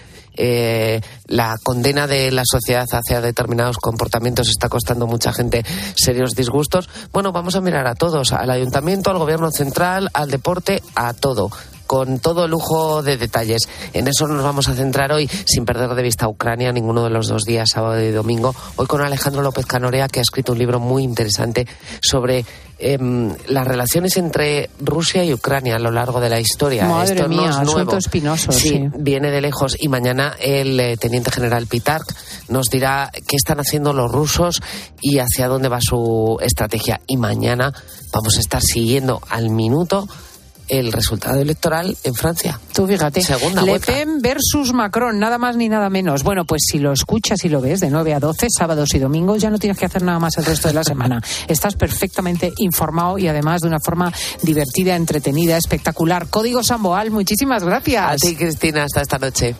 La condena de la sociedad hacia determinados comportamientos está costando a mucha gente serios disgustos. Bueno, vamos a mirar a todos, al ayuntamiento, al gobierno central, al deporte, a todo, con todo lujo de detalles. En eso nos vamos a centrar hoy, sin perder de vista a Ucrania ninguno de los 2 días, sábado y domingo. Hoy con Alejandro López Canorea, que ha escrito un libro muy interesante sobre las relaciones entre Rusia y Ucrania a lo largo de la historia. Madre Esto mía, no es nuevo. asunto espinoso. Sí, viene de lejos. Y mañana el teniente general Pitark nos dirá qué están haciendo los rusos y hacia dónde va su estrategia. Y mañana vamos a estar siguiendo al minuto el resultado electoral en Francia. Tú fíjate, Segunda Le vuelta. Pen versus Macron, nada más ni nada menos. Bueno, pues si lo escuchas y lo ves de 9 a 12, sábados y domingos, ya no tienes que hacer nada más el resto de la semana. Estás perfectamente informado y además de una forma divertida, entretenida, espectacular. Código Samboal, muchísimas gracias. A ti, Cristina, hasta esta noche.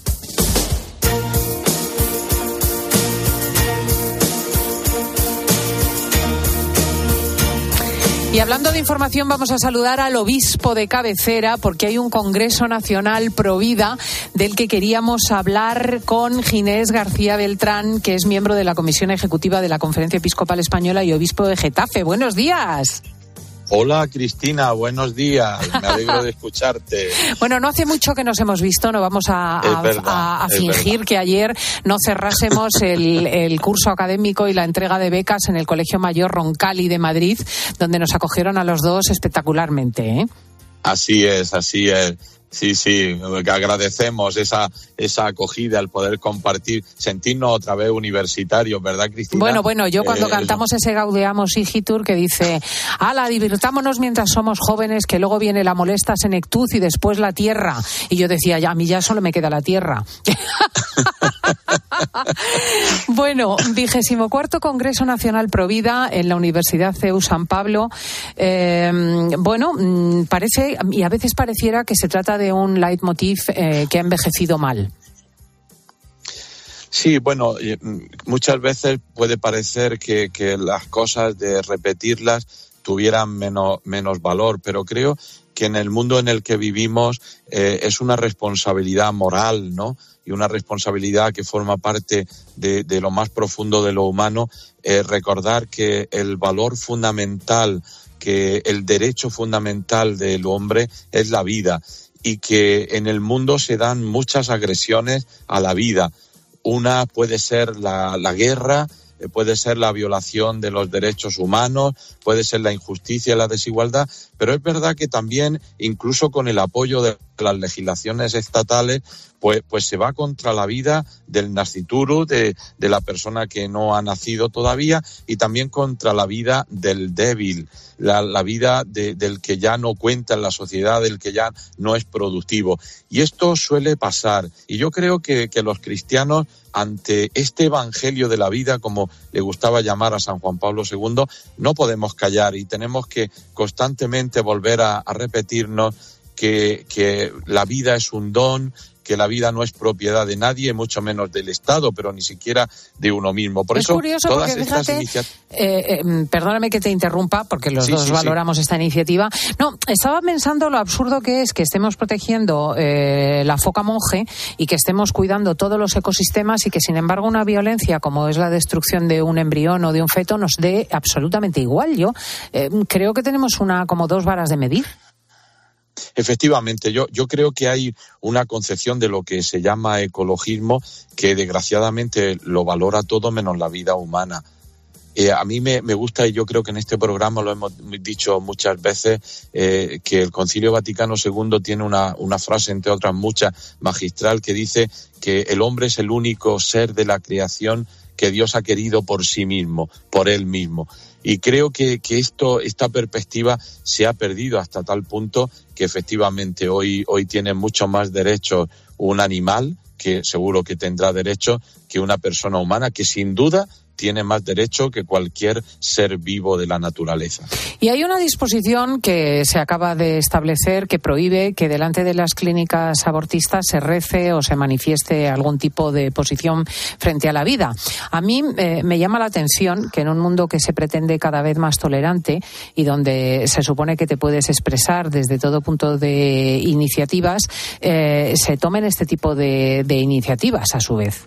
Y hablando de información, vamos a saludar al obispo de cabecera, porque hay un Congreso Nacional Provida del que queríamos hablar con Ginés García Beltrán, que es miembro de la Comisión Ejecutiva de la Conferencia Episcopal Española y obispo de Getafe. Buenos días. Hola, Cristina, buenos días. Me alegro de escucharte. Bueno, no hace mucho que nos hemos visto, no vamos a fingir que ayer no cerrásemos el curso académico y la entrega de becas en el Colegio Mayor Roncalli de Madrid, donde nos acogieron a los dos espectacularmente, ¿eh? Así es, así es. Sí, que agradecemos esa acogida, el poder compartir, sentirnos otra vez universitarios, ¿verdad, Cristina? Bueno, yo cuando cantamos ese Gaudeamus Igitur que dice, ala, divirtámonos mientras somos jóvenes, que luego viene la molesta senectud y después la tierra. Y yo decía, a mí ya solo me queda la tierra. Bueno, 24º Congreso Nacional Provida en la Universidad CEU San Pablo. Parece, y a veces pareciera que se trata de un leitmotiv que ha envejecido mal. Sí, bueno, muchas veces puede parecer que las cosas de repetirlas tuvieran menos valor, pero creo que en el mundo en el que vivimos es una responsabilidad moral, ¿no? Y una responsabilidad que forma parte de lo más profundo de lo humano, recordar que el valor fundamental, que el derecho fundamental del hombre es la vida, y que en el mundo se dan muchas agresiones a la vida. Una puede ser la guerra, puede ser la violación de los derechos humanos, puede ser la injusticia y la desigualdad, pero es verdad que también, incluso con el apoyo de las legislaciones estatales, pues se va contra la vida del nascituru, de la persona que no ha nacido todavía, y también contra la vida del débil, la vida del que ya no cuenta en la sociedad, del que ya no es productivo. Y esto suele pasar. Y yo creo que los cristianos, ante este evangelio de la vida, como le gustaba llamar a San Juan Pablo II, no podemos callar y tenemos que constantemente volver a repetirnos que la vida es un don, que la vida no es propiedad de nadie, mucho menos del Estado, pero ni siquiera de uno mismo. Por eso, curioso todas porque, estas fíjate, iniciativas... perdóname que te interrumpa, porque los dos valoramos esta iniciativa. No, estaba pensando lo absurdo que es que estemos protegiendo la foca monje y que estemos cuidando todos los ecosistemas y que, sin embargo, una violencia como es la destrucción de un embrión o de un feto nos dé absolutamente igual. Yo creo que tenemos como dos varas de medir. Efectivamente, yo creo que hay una concepción de lo que se llama ecologismo que desgraciadamente lo valora todo menos la vida humana. A mí me gusta, y yo creo que en este programa lo hemos dicho muchas veces, que el Concilio Vaticano II tiene una frase, entre otras muchas, magistral, que dice que el hombre es el único ser de la creación que Dios ha querido por sí mismo, por él mismo. Y creo que esta perspectiva se ha perdido hasta tal punto que efectivamente hoy tiene mucho más derechos un animal, que seguro que tendrá derechos, que una persona humana, que sin duda tiene más derecho que cualquier ser vivo de la naturaleza. Y hay una disposición que se acaba de establecer que prohíbe que delante de las clínicas abortistas se rece o se manifieste algún tipo de posición frente a la vida. A mí me llama la atención que en un mundo que se pretende cada vez más tolerante y donde se supone que te puedes expresar desde todo punto de iniciativas, se tomen este tipo de iniciativas a su vez.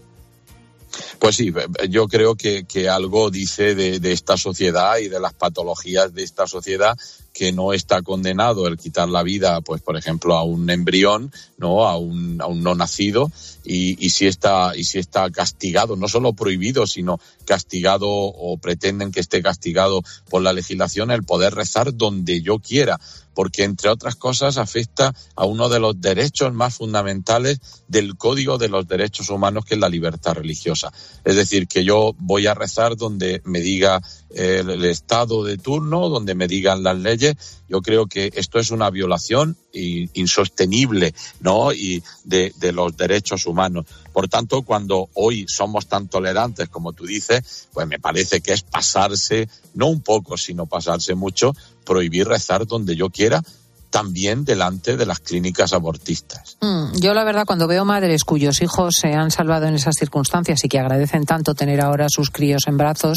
Pues sí, yo creo que algo dice de esta sociedad y de las patologías de esta sociedad, que no está condenado el quitar la vida, pues por ejemplo, a un embrión, ¿no? A un no nacido, y si está castigado, no solo prohibido, sino castigado, o pretenden que esté castigado por la legislación, el poder rezar donde yo quiera, porque entre otras cosas afecta a uno de los derechos más fundamentales del Código de los Derechos Humanos, que es la libertad religiosa. Es decir, que yo voy a rezar donde me diga el Estado de turno, donde me digan las leyes. Yo creo que esto es una violación insostenible, ¿no? Y de los derechos humanos. Por tanto, cuando hoy somos tan tolerantes como tú dices, pues me parece que es pasarse, no un poco, sino pasarse mucho, prohibir rezar donde yo quiera, también delante de las clínicas abortistas. Yo la verdad, cuando veo madres cuyos hijos se han salvado en esas circunstancias y que agradecen tanto tener ahora a sus críos en brazos,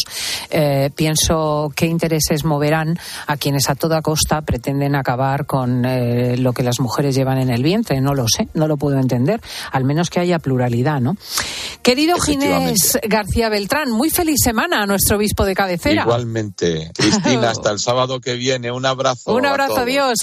pienso qué intereses moverán a quienes a toda costa pretenden acabar con lo que las mujeres llevan en el vientre. No lo sé, no lo puedo entender, al menos que haya pluralidad, ¿no? Querido Ginés García Beltrán, muy feliz semana a nuestro obispo de cabecera. Igualmente, Cristina, hasta el sábado que viene, un abrazo. Un abrazo, adiós.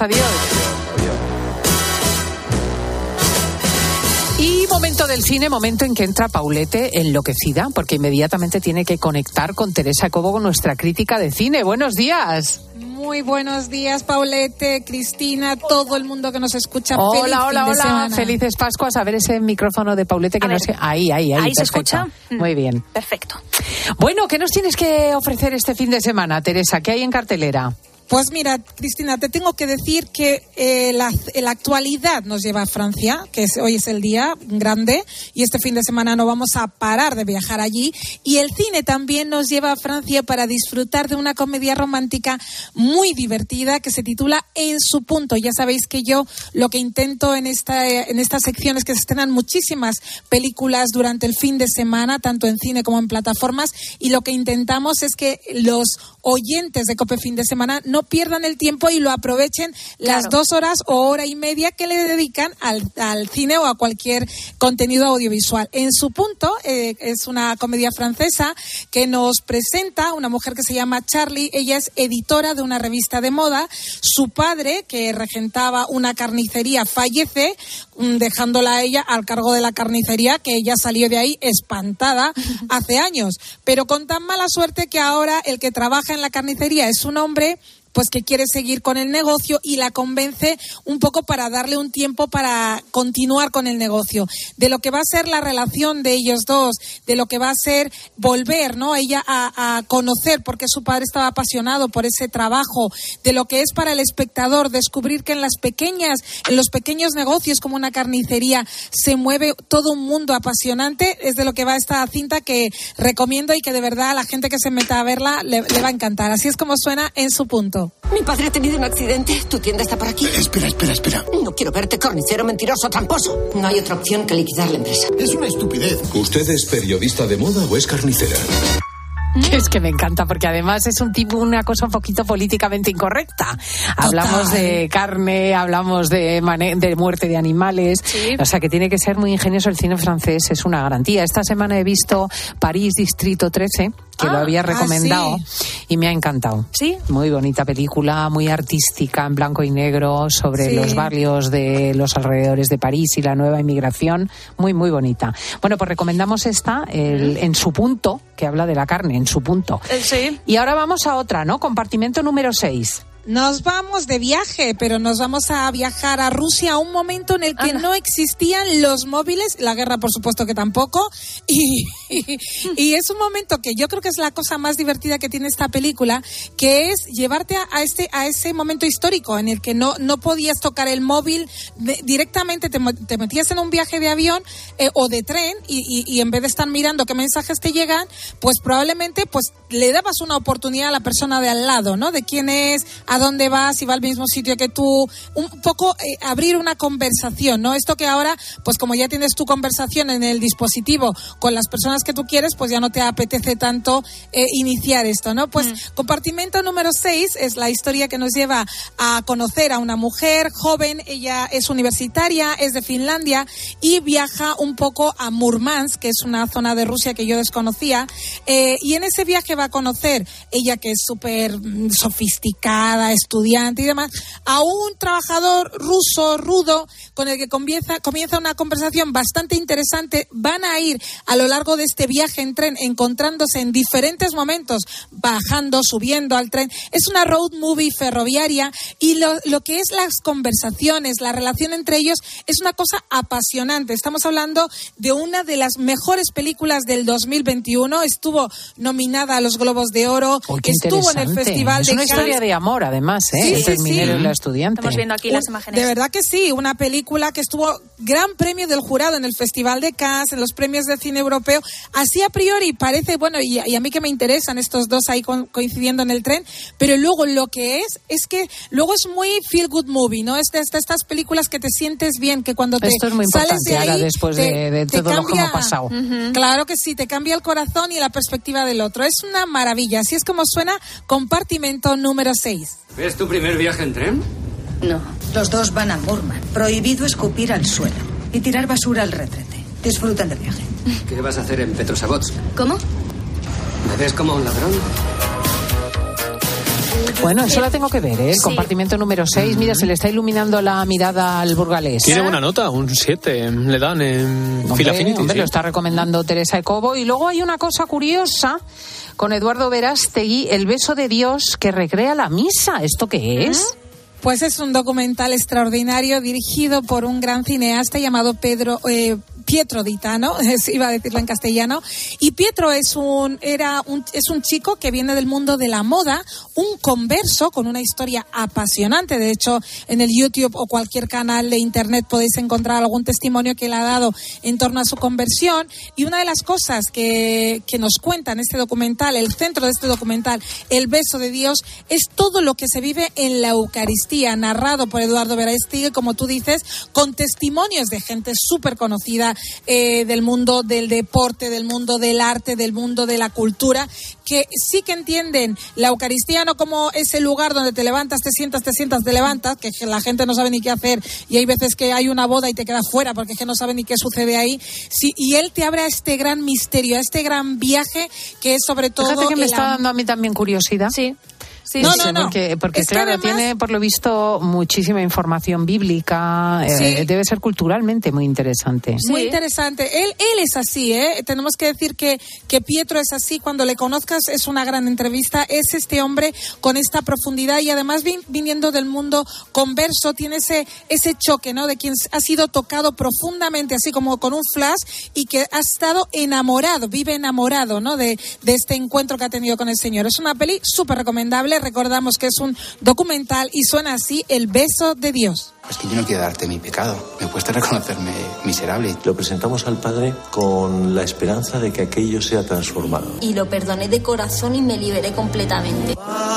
Y momento del cine, momento en que entra Paulete enloquecida, porque inmediatamente tiene que conectar con Teresa Cobo, nuestra crítica de cine. Buenos días. Muy buenos días, Paulete, Cristina, todo el mundo que nos escucha. Hola, felices Pascuas. A ver ese micrófono de Paulete que no sé. Ahí. ¿Ahí se escucha? Muy bien. Perfecto. Bueno, ¿qué nos tienes que ofrecer este fin de semana, Teresa? ¿Qué hay en cartelera? Pues mira, Cristina, te tengo que decir que la actualidad nos lleva a Francia, que hoy es el día grande, y este fin de semana no vamos a parar de viajar allí. Y el cine también nos lleva a Francia para disfrutar de una comedia romántica muy divertida que se titula En su punto. Ya sabéis que yo lo que intento en esta sección es que se estrenan muchísimas películas durante el fin de semana, tanto en cine como en plataformas, y lo que intentamos es que los oyentes de COPE Fin de Semana no pierdan el tiempo y lo aprovechen las 2 horas o hora y media que le dedican al cine o a cualquier contenido audiovisual. En su punto, es una comedia francesa que nos presenta una mujer que se llama Charlie. Ella es editora de una revista de moda. Su padre, que regentaba una carnicería, fallece dejándola a ella al cargo de la carnicería, que ella salió de ahí espantada hace años, pero con tan mala suerte que ahora el que trabaja en la carnicería es un hombre pues que quiere seguir con el negocio y la convence un poco para darle un tiempo para continuar con el negocio. De lo que va a ser la relación de ellos dos, de lo que va a ser volver, ¿no? Ella a conocer por qué su padre estaba apasionado por ese trabajo, de lo que es para el espectador descubrir que en los pequeños negocios como una carnicería se mueve todo un mundo apasionante. Es de lo que va esta cinta que recomiendo y que de verdad a la gente que se meta a verla le va a encantar. Así es como suena En su punto. Mi padre ha tenido un accidente. ¿Tu tienda está por aquí? Espera. No quiero verte, carnicero, mentiroso, tramposo. No hay otra opción que liquidar la empresa. Es una estupidez. ¿Usted es periodista de moda o es carnicera? Es que me encanta, porque además es una cosa un poquito políticamente incorrecta. Hablamos de carne, hablamos de muerte de animales, sí. O sea que tiene que ser muy ingenioso el cine francés, es una garantía. Esta semana he visto París, Distrito 13, que lo había recomendado, sí. Y me ha encantado. ¿Sí? Muy bonita película, muy artística, en blanco y negro, sobre los barrios de los alrededores de París y la nueva inmigración, muy, muy bonita. Bueno, pues recomendamos esta, En su punto, que habla de la carne, En su punto. Sí. Y ahora vamos a otra, ¿no? Compartimento número 6. Nos vamos de viaje, pero nos vamos a viajar a Rusia a un momento en el que no existían los móviles, la guerra por supuesto que tampoco, y es un momento que yo creo que es la cosa más divertida que tiene esta película, que es llevarte a ese momento histórico en el que no podías tocar el móvil directamente, te metías en un viaje de avión o de tren y en vez de estar mirando qué mensajes te llegan, pues probablemente pues le dabas una oportunidad a la persona de al lado, ¿no? De quién es, a dónde vas, si va al mismo sitio que tú, un poco abrir una conversación, ¿no? Esto que ahora, pues como ya tienes tu conversación en el dispositivo con las personas que tú quieres, pues ya no te apetece tanto iniciar esto, ¿no? Pues compartimento número 6 es la historia que nos lleva a conocer a una mujer joven, ella es universitaria, es de Finlandia y viaja un poco a Murmansk, que es una zona de Rusia que yo desconocía, y en ese viaje va a conocer, ella que es súper sofisticada, estudiante y demás, a un trabajador ruso rudo con el que comienza una conversación bastante interesante. Van a ir a lo largo de este viaje en tren encontrándose en diferentes momentos, bajando, subiendo al tren. Es una road movie ferroviaria y lo que es las conversaciones, la relación entre ellos es una cosa apasionante. Estamos hablando de una de las mejores películas del 2021, estuvo nominada a los Globos de Oro, estuvo en el Festival de Cannes. Es una historia de amor, además, entre el minero y la estudiante. Estamos viendo aquí las imágenes. De verdad que sí, una película que estuvo gran premio del jurado en el Festival de Cannes, en los premios de cine europeo. Así a priori parece, bueno, y a mí que me interesan estos dos ahí coincidiendo en el tren, pero luego lo que es que luego es muy feel good movie, ¿no? Es de estas películas que te sientes bien, que cuando Esto es muy sales de ahí, ahora después de todo lo que hemos pasado. Claro que sí, te cambia el corazón y la perspectiva del otro. Es una maravilla. Así es como suena compartimento número 6. ¿Es tu primer viaje en tren? No. Los dos van a Murmansk. Prohibido escupir al suelo y tirar basura al retrete. Disfruten del viaje. ¿Qué vas a hacer en Petrozavodsk? ¿Cómo? ¿Me ves como un ladrón? Bueno, eso la tengo que ver, ¿eh? El compartimento número 6. Mira, se le está iluminando la mirada al burgalés. Tiene buena nota, un 7 le dan en Filafinity. Hombre, lo está recomendando Teresa Ecobo. Y luego hay una cosa curiosa con Eduardo Verástegui, El beso de Dios, que recrea la misa. ¿Esto qué es? Pues es un documental extraordinario dirigido por un gran cineasta llamado Pietro Ditano, iba a decirlo en castellano, y Pietro es un chico que viene del mundo de la moda, un converso con una historia apasionante. De hecho, en el YouTube o cualquier canal de internet podéis encontrar algún testimonio que él ha dado en torno a su conversión, y una de las cosas que nos cuenta en este documental, el centro de este documental, El beso de Dios, es todo lo que se vive en la Eucaristía, narrado por Eduardo Verástegui, como tú dices, con testimonios de gente súper conocida del mundo del deporte, del mundo del arte, del mundo de la cultura, que sí que entienden la Eucaristía no como ese lugar donde te levantas, te sientas, te levantas, que la gente no sabe ni qué hacer, y hay veces que hay una boda y te quedas fuera porque es que no sabe ni qué sucede ahí. Sí, y él te abre a este gran misterio, a este gran viaje que es sobre todo... Fíjate que me está dando a mí también curiosidad. Sí. Sí, no. Porque claro, además tiene, por lo visto, muchísima información bíblica. Debe ser culturalmente muy interesante. Sí. Muy interesante. Él es así, ¿eh? Tenemos que decir que Pietro es así. Cuando le conozcas es una gran entrevista. Es este hombre con esta profundidad y además viniendo del mundo converso, tiene ese choque, ¿no? De quien ha sido tocado profundamente, así como con un flash, y que ha estado enamorado, vive enamorado, ¿no? De este encuentro que ha tenido con el Señor. Es una peli súper recomendable. Recordamos que es un documental y suena así: El beso de Dios. Es que yo no quiero darte mi pecado. Me cuesta reconocerme miserable. Lo presentamos al Padre con la esperanza de que aquello sea transformado. Y lo perdoné de corazón y me liberé completamente.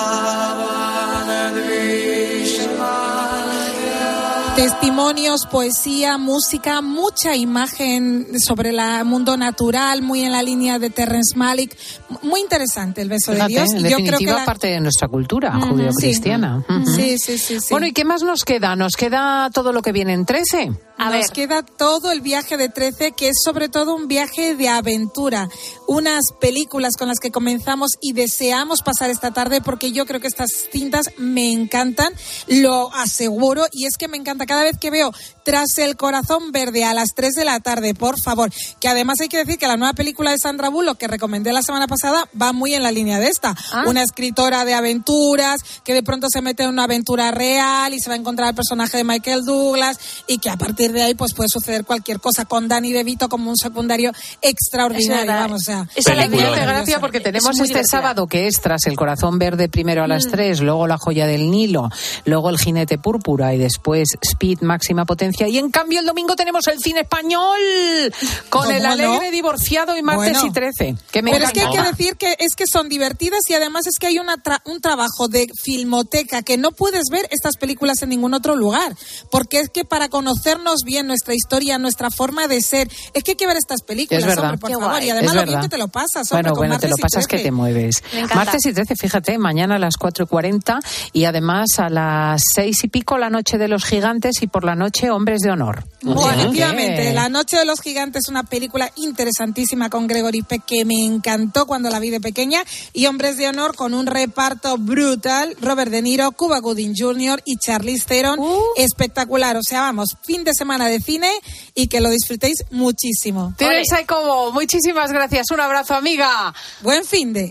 Testimonios, poesía, música, mucha imagen sobre el mundo natural, muy en la línea de Terrence Malick. Muy interesante El beso de Dios. En definitiva, parte de nuestra cultura judeocristiana. Sí. Bueno, ¿y qué más nos queda? Nos queda todo lo que viene en 13. Nos queda todo el viaje de 13, que es sobre todo un viaje de aventura. Unas películas con las que comenzamos y deseamos pasar esta tarde, porque yo creo que estas cintas me encantan, lo aseguro, y es que me encanta cada vez que veo Tras el corazón verde a las 3 de la tarde, por favor, que además hay que decir que la nueva película de Sandra Bullock que recomendé la semana pasada va muy en la línea de esta. Una escritora de aventuras que de pronto se mete en una aventura real y se va a encontrar el personaje de Michael Douglas, y que a partir de ahí pues puede suceder cualquier cosa, con Danny DeVito como un secundario extraordinario. Vamos, o sea, esa es la gracia, porque tenemos este sábado que es Tras el corazón verde primero a las 3, luego La joya del Nilo, luego El jinete púrpura y después Speed máxima potencia, y en cambio el domingo tenemos el cine español con El alegre divorciado y Martes y 13. Pero es que hay que decir que son divertidas, y además es que hay un trabajo de filmoteca que no puedes ver estas películas en ningún otro lugar, porque es que para conocernos bien nuestra historia, nuestra forma de ser, es que hay que ver estas películas, es verdad. Hombre, por favor, y además lo bien que te lo pasas, hombre, bueno, te lo pasas que te mueves. Martes y 13, fíjate, mañana a las 4:40 y además a las 6:00 La noche de los gigantes, y por la noche Hombres de honor. Bueno, efectivamente, La noche de los gigantes es una película interesantísima con Gregory Peck que me encantó cuando la vi de pequeña, y Hombres de honor con un reparto brutal: Robert De Niro, Cuba Gooding Jr. y Charlize Theron. Espectacular, o sea, vamos, fin de semana de cine y que lo disfrutéis muchísimo. Teresa y Cobo, muchísimas gracias, un abrazo, amiga. Buen fin de...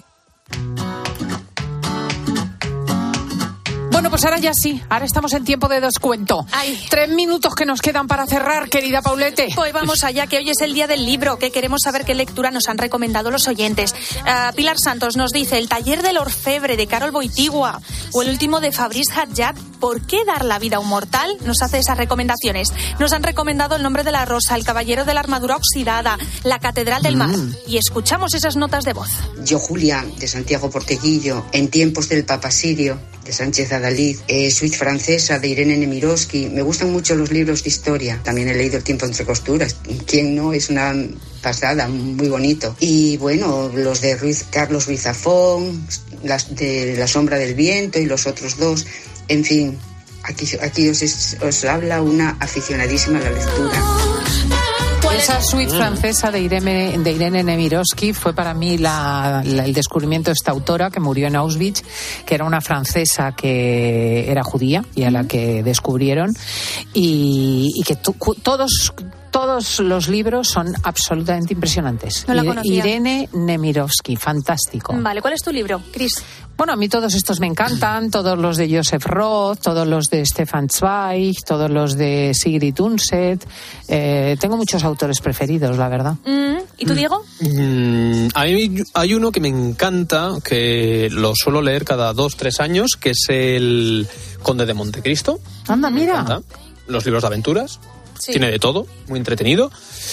Bueno, pues ahora ya sí, ahora estamos en tiempo de descuento. 3 minutos que nos quedan para cerrar, querida Paulete. Pues vamos allá, que hoy es el día del libro, que queremos saber qué lectura nos han recomendado los oyentes. Pilar Santos nos dice El taller del orfebre de Carol Boitigua, o el último de Fabrice Hadjat, ¿Por qué dar la vida a un mortal? Nos hace esas recomendaciones. Nos han recomendado El nombre de la rosa, El caballero de la armadura oxidada, La catedral del mar. Y escuchamos esas notas de voz. Yo, Julia, de Santiago Porteguillo, En tiempos del Papa Sirio, de Sánchez Adalid, Suite francesa, de Irene Nemirovsky. Me gustan mucho los libros de historia. También he leído El tiempo entre costuras. ¿Quién no? Es una pasada, muy bonito. Y bueno, los de Carlos Ruiz Zafón, de La sombra del viento y los otros dos. En fin, aquí os habla una aficionadísima a la lectura. Esa suite francesa de Irene Nemirovsky fue para mí el descubrimiento de esta autora que murió en Auschwitz, que era una francesa que era judía y a la que descubrieron, y que todos los libros son absolutamente impresionantes. No la conocía. Irene Nemirovsky, fantástico. Vale, ¿cuál es tu libro, Cris? Bueno, a mí todos estos me encantan, todos los de Joseph Roth, todos los de Stefan Zweig, todos los de Sigrid Undset. Tengo muchos autores preferidos, la verdad. ¿Y tú, Diego? A mí hay uno que me encanta, que lo suelo leer cada 2-3 años, que es El Conde de Montecristo. Anda, mira. Los libros de aventuras. Sí. Tiene de todo, muy entretenido.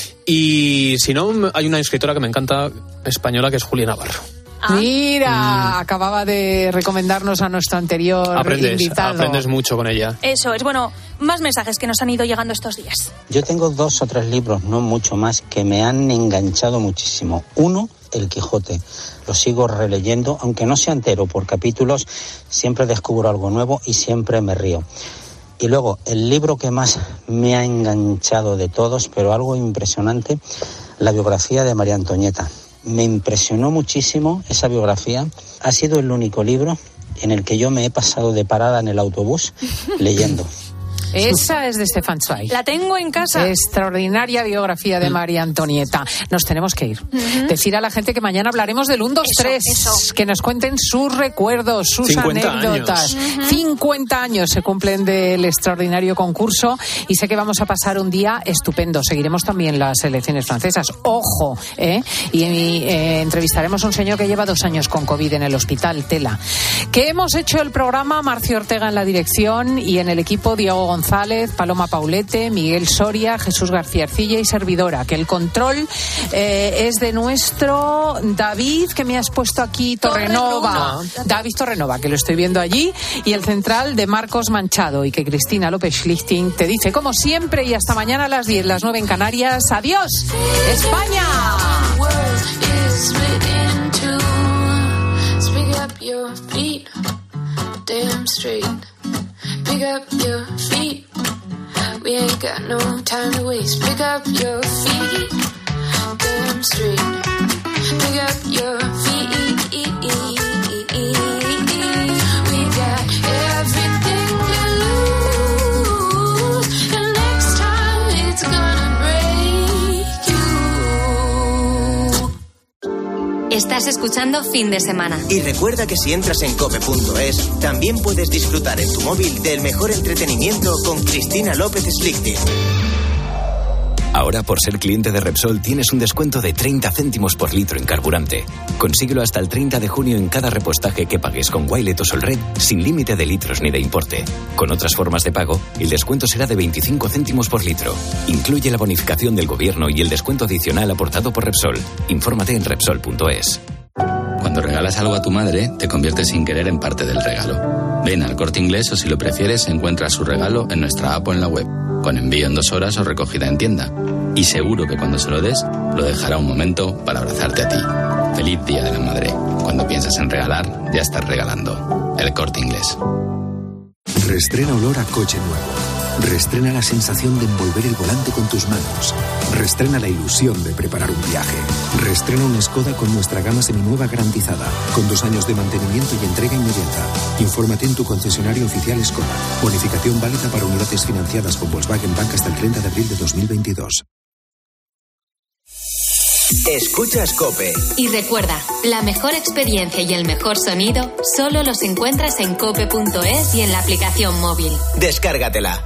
Y si no, hay una escritora que me encanta, española, que es Julia Navarro. Mira, acababa de recomendarnos a nuestro anterior invitado. Aprendes mucho con ella. Eso es. Bueno, más mensajes que nos han ido llegando estos días. Yo tengo 2 o 3 libros, no mucho más, que me han enganchado muchísimo. Uno, El Quijote. Lo sigo releyendo, aunque no sea entero, por capítulos, siempre descubro algo nuevo y siempre me río. Y luego, el libro que más me ha enganchado de todos, pero algo impresionante, la biografía de María Antonieta. Me impresionó muchísimo esa biografía. Ha sido el único libro en el que yo me he pasado de parada en el autobús leyendo. Esa es de Stefan Zweig. La tengo en casa. Extraordinaria biografía de María Antonieta. Nos tenemos que ir. Decir a la gente que mañana hablaremos del 1, 2, 3. Que nos cuenten sus recuerdos, sus 50 anécdotas. 50 años se cumplen del extraordinario concurso y sé que vamos a pasar un día estupendo. Seguiremos también las elecciones francesas. Ojo, y entrevistaremos a un señor que lleva 2 años con COVID en el hospital, tela. Que hemos hecho el programa, Marcio Ortega en la dirección y en el equipo Diego González, Paloma Paulete, Miguel Soria, Jesús García Arcilla y servidora. Que el control es de nuestro David, que me has puesto aquí, Torrenova. David Torrenova, que lo estoy viendo allí, y el central de Marcos Manchado, y que Cristina López Schlichting te dice, como siempre, y hasta mañana a las 10, las 9 en Canarias. ¡Adiós, España! Pick up your feet. We ain't got no time to waste. Pick up your feet. Damn straight. Pick up your feet. We got everything to lose. And next time it's gonna break you. Estás escuchando Fin de Semana. Y recuerda que si entras en cope.es, también puedes disfrutar en tu móvil del mejor entretenimiento con Cristina López Schlichting. Ahora, por ser cliente de Repsol, tienes un descuento de 30 céntimos por litro en carburante. Consíguelo hasta el 30 de junio en cada repostaje que pagues con Wilet o Solred, sin límite de litros ni de importe. Con otras formas de pago, el descuento será de 25 céntimos por litro. Incluye la bonificación del gobierno y el descuento adicional aportado por Repsol. Infórmate en Repsol.es. Cuando regalas algo a tu madre, te conviertes sin querer en parte del regalo. Ven al Corte Inglés o, si lo prefieres, encuentra su regalo en nuestra app o en la web, con envío en 2 horas o recogida en tienda. Y seguro que cuando se lo des, lo dejará un momento para abrazarte a ti. Feliz Día de la Madre. Cuando piensas en regalar, ya estás regalando. El Corte Inglés. Reestrena olor a coche nuevo. Reestrena la sensación de envolver el volante con tus manos. Reestrena la ilusión de preparar un viaje. Reestrena una Skoda con nuestra gama seminueva garantizada, con 2 años de mantenimiento y entrega inmediata. Infórmate en tu concesionario oficial Skoda. Bonificación válida para unidades financiadas con Volkswagen Bank hasta el 30 de abril de 2022. Escuchas COPE. Y recuerda, la mejor experiencia y el mejor sonido solo los encuentras en cope.es y en la aplicación móvil. Descárgatela.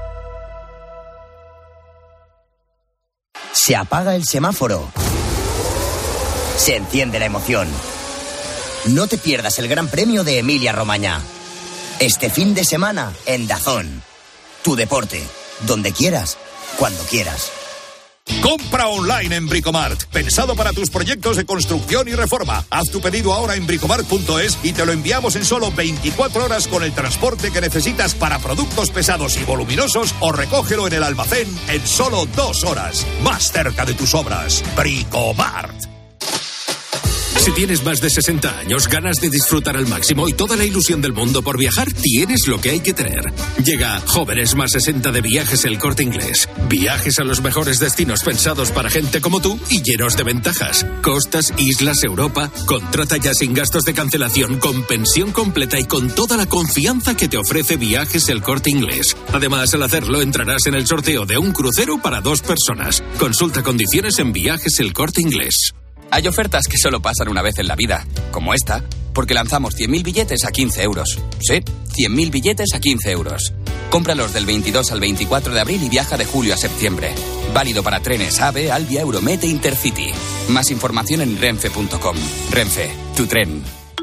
Se apaga el semáforo. Se enciende la emoción. No te pierdas el Gran Premio de Emilia-Romagna. Este fin de semana en DAZN. Tu deporte, donde quieras, cuando quieras. Compra online en Bricomart. Pensado para tus proyectos de construcción y reforma. Haz tu pedido ahora en bricomart.es y te lo enviamos en solo 24 horas con el transporte que necesitas para productos pesados y voluminosos, o recógelo en el almacén en solo 2 horas. Más cerca de tus obras. Bricomart. Si tienes más de 60 años, ganas de disfrutar al máximo y toda la ilusión del mundo por viajar, tienes lo que hay que tener. Llega Jóvenes más 60 de Viajes El Corte Inglés. Viajes a los mejores destinos pensados para gente como tú y llenos de ventajas. Costas, islas, Europa. Contrata ya sin gastos de cancelación, con pensión completa y con toda la confianza que te ofrece Viajes El Corte Inglés. Además, al hacerlo, entrarás en el sorteo de un crucero para 2 personas. Consulta condiciones en Viajes El Corte Inglés. Hay ofertas que solo pasan una vez en la vida, como esta, porque lanzamos 100.000 billetes a 15 euros. Sí, 100.000 billetes a 15 euros. Cómpralos del 22 al 24 de abril y viaja de julio a septiembre. Válido para trenes AVE, Alvia, Euromet e Intercity. Más información en renfe.com. Renfe, tu tren.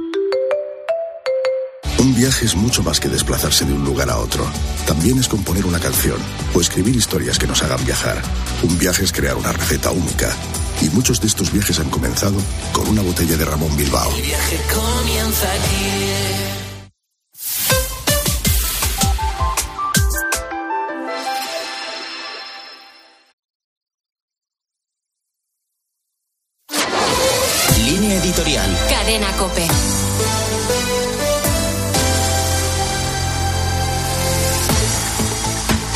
Un viaje es mucho más que desplazarse de un lugar a otro. También es componer una canción o escribir historias que nos hagan viajar. Un viaje es crear una receta única. Y muchos de estos viajes han comenzado con una botella de Ramón Bilbao. El viaje comienza aquí. Línea editorial. Cadena COPE.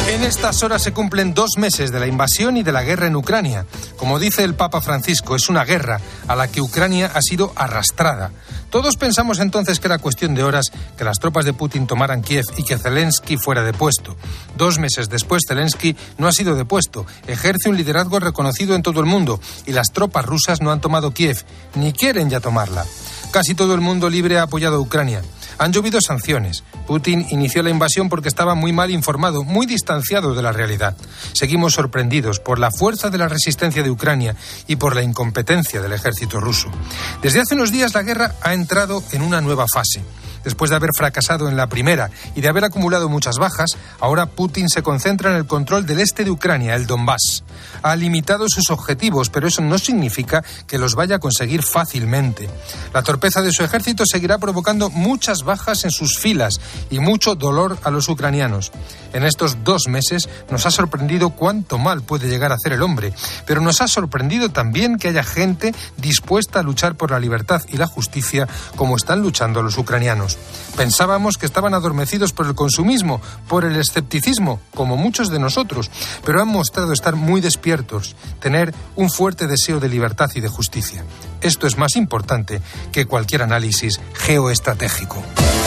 En estas horas se cumplen 2 meses de la invasión y de la guerra en Ucrania. Como dice el Papa Francisco, es una guerra a la que Ucrania ha sido arrastrada. Todos pensamos entonces que era cuestión de horas que las tropas de Putin tomaran Kiev y que Zelensky fuera depuesto. 2 meses después, Zelensky no ha sido depuesto. Ejerce un liderazgo reconocido en todo el mundo y las tropas rusas no han tomado Kiev, ni quieren ya tomarla. Casi todo el mundo libre ha apoyado a Ucrania. Han llovido sanciones. Putin inició la invasión porque estaba muy mal informado, muy distanciado de la realidad. Seguimos sorprendidos por la fuerza de la resistencia de Ucrania y por la incompetencia del ejército ruso. Desde hace unos días la guerra ha entrado en una nueva fase. Después de haber fracasado en la primera y de haber acumulado muchas bajas, ahora Putin se concentra en el control del este de Ucrania, el Donbass. Ha limitado sus objetivos, pero eso no significa que los vaya a conseguir fácilmente. La torpeza de su ejército seguirá provocando muchas bajas en sus filas y mucho dolor a los ucranianos. En estos 2 meses nos ha sorprendido cuánto mal puede llegar a hacer el hombre, pero nos ha sorprendido también que haya gente dispuesta a luchar por la libertad y la justicia como están luchando los ucranianos. Pensábamos que estaban adormecidos por el consumismo, por el escepticismo, como muchos de nosotros, pero han mostrado estar muy despiertos, tener un fuerte deseo de libertad y de justicia. Esto es más importante que cualquier análisis geoestratégico.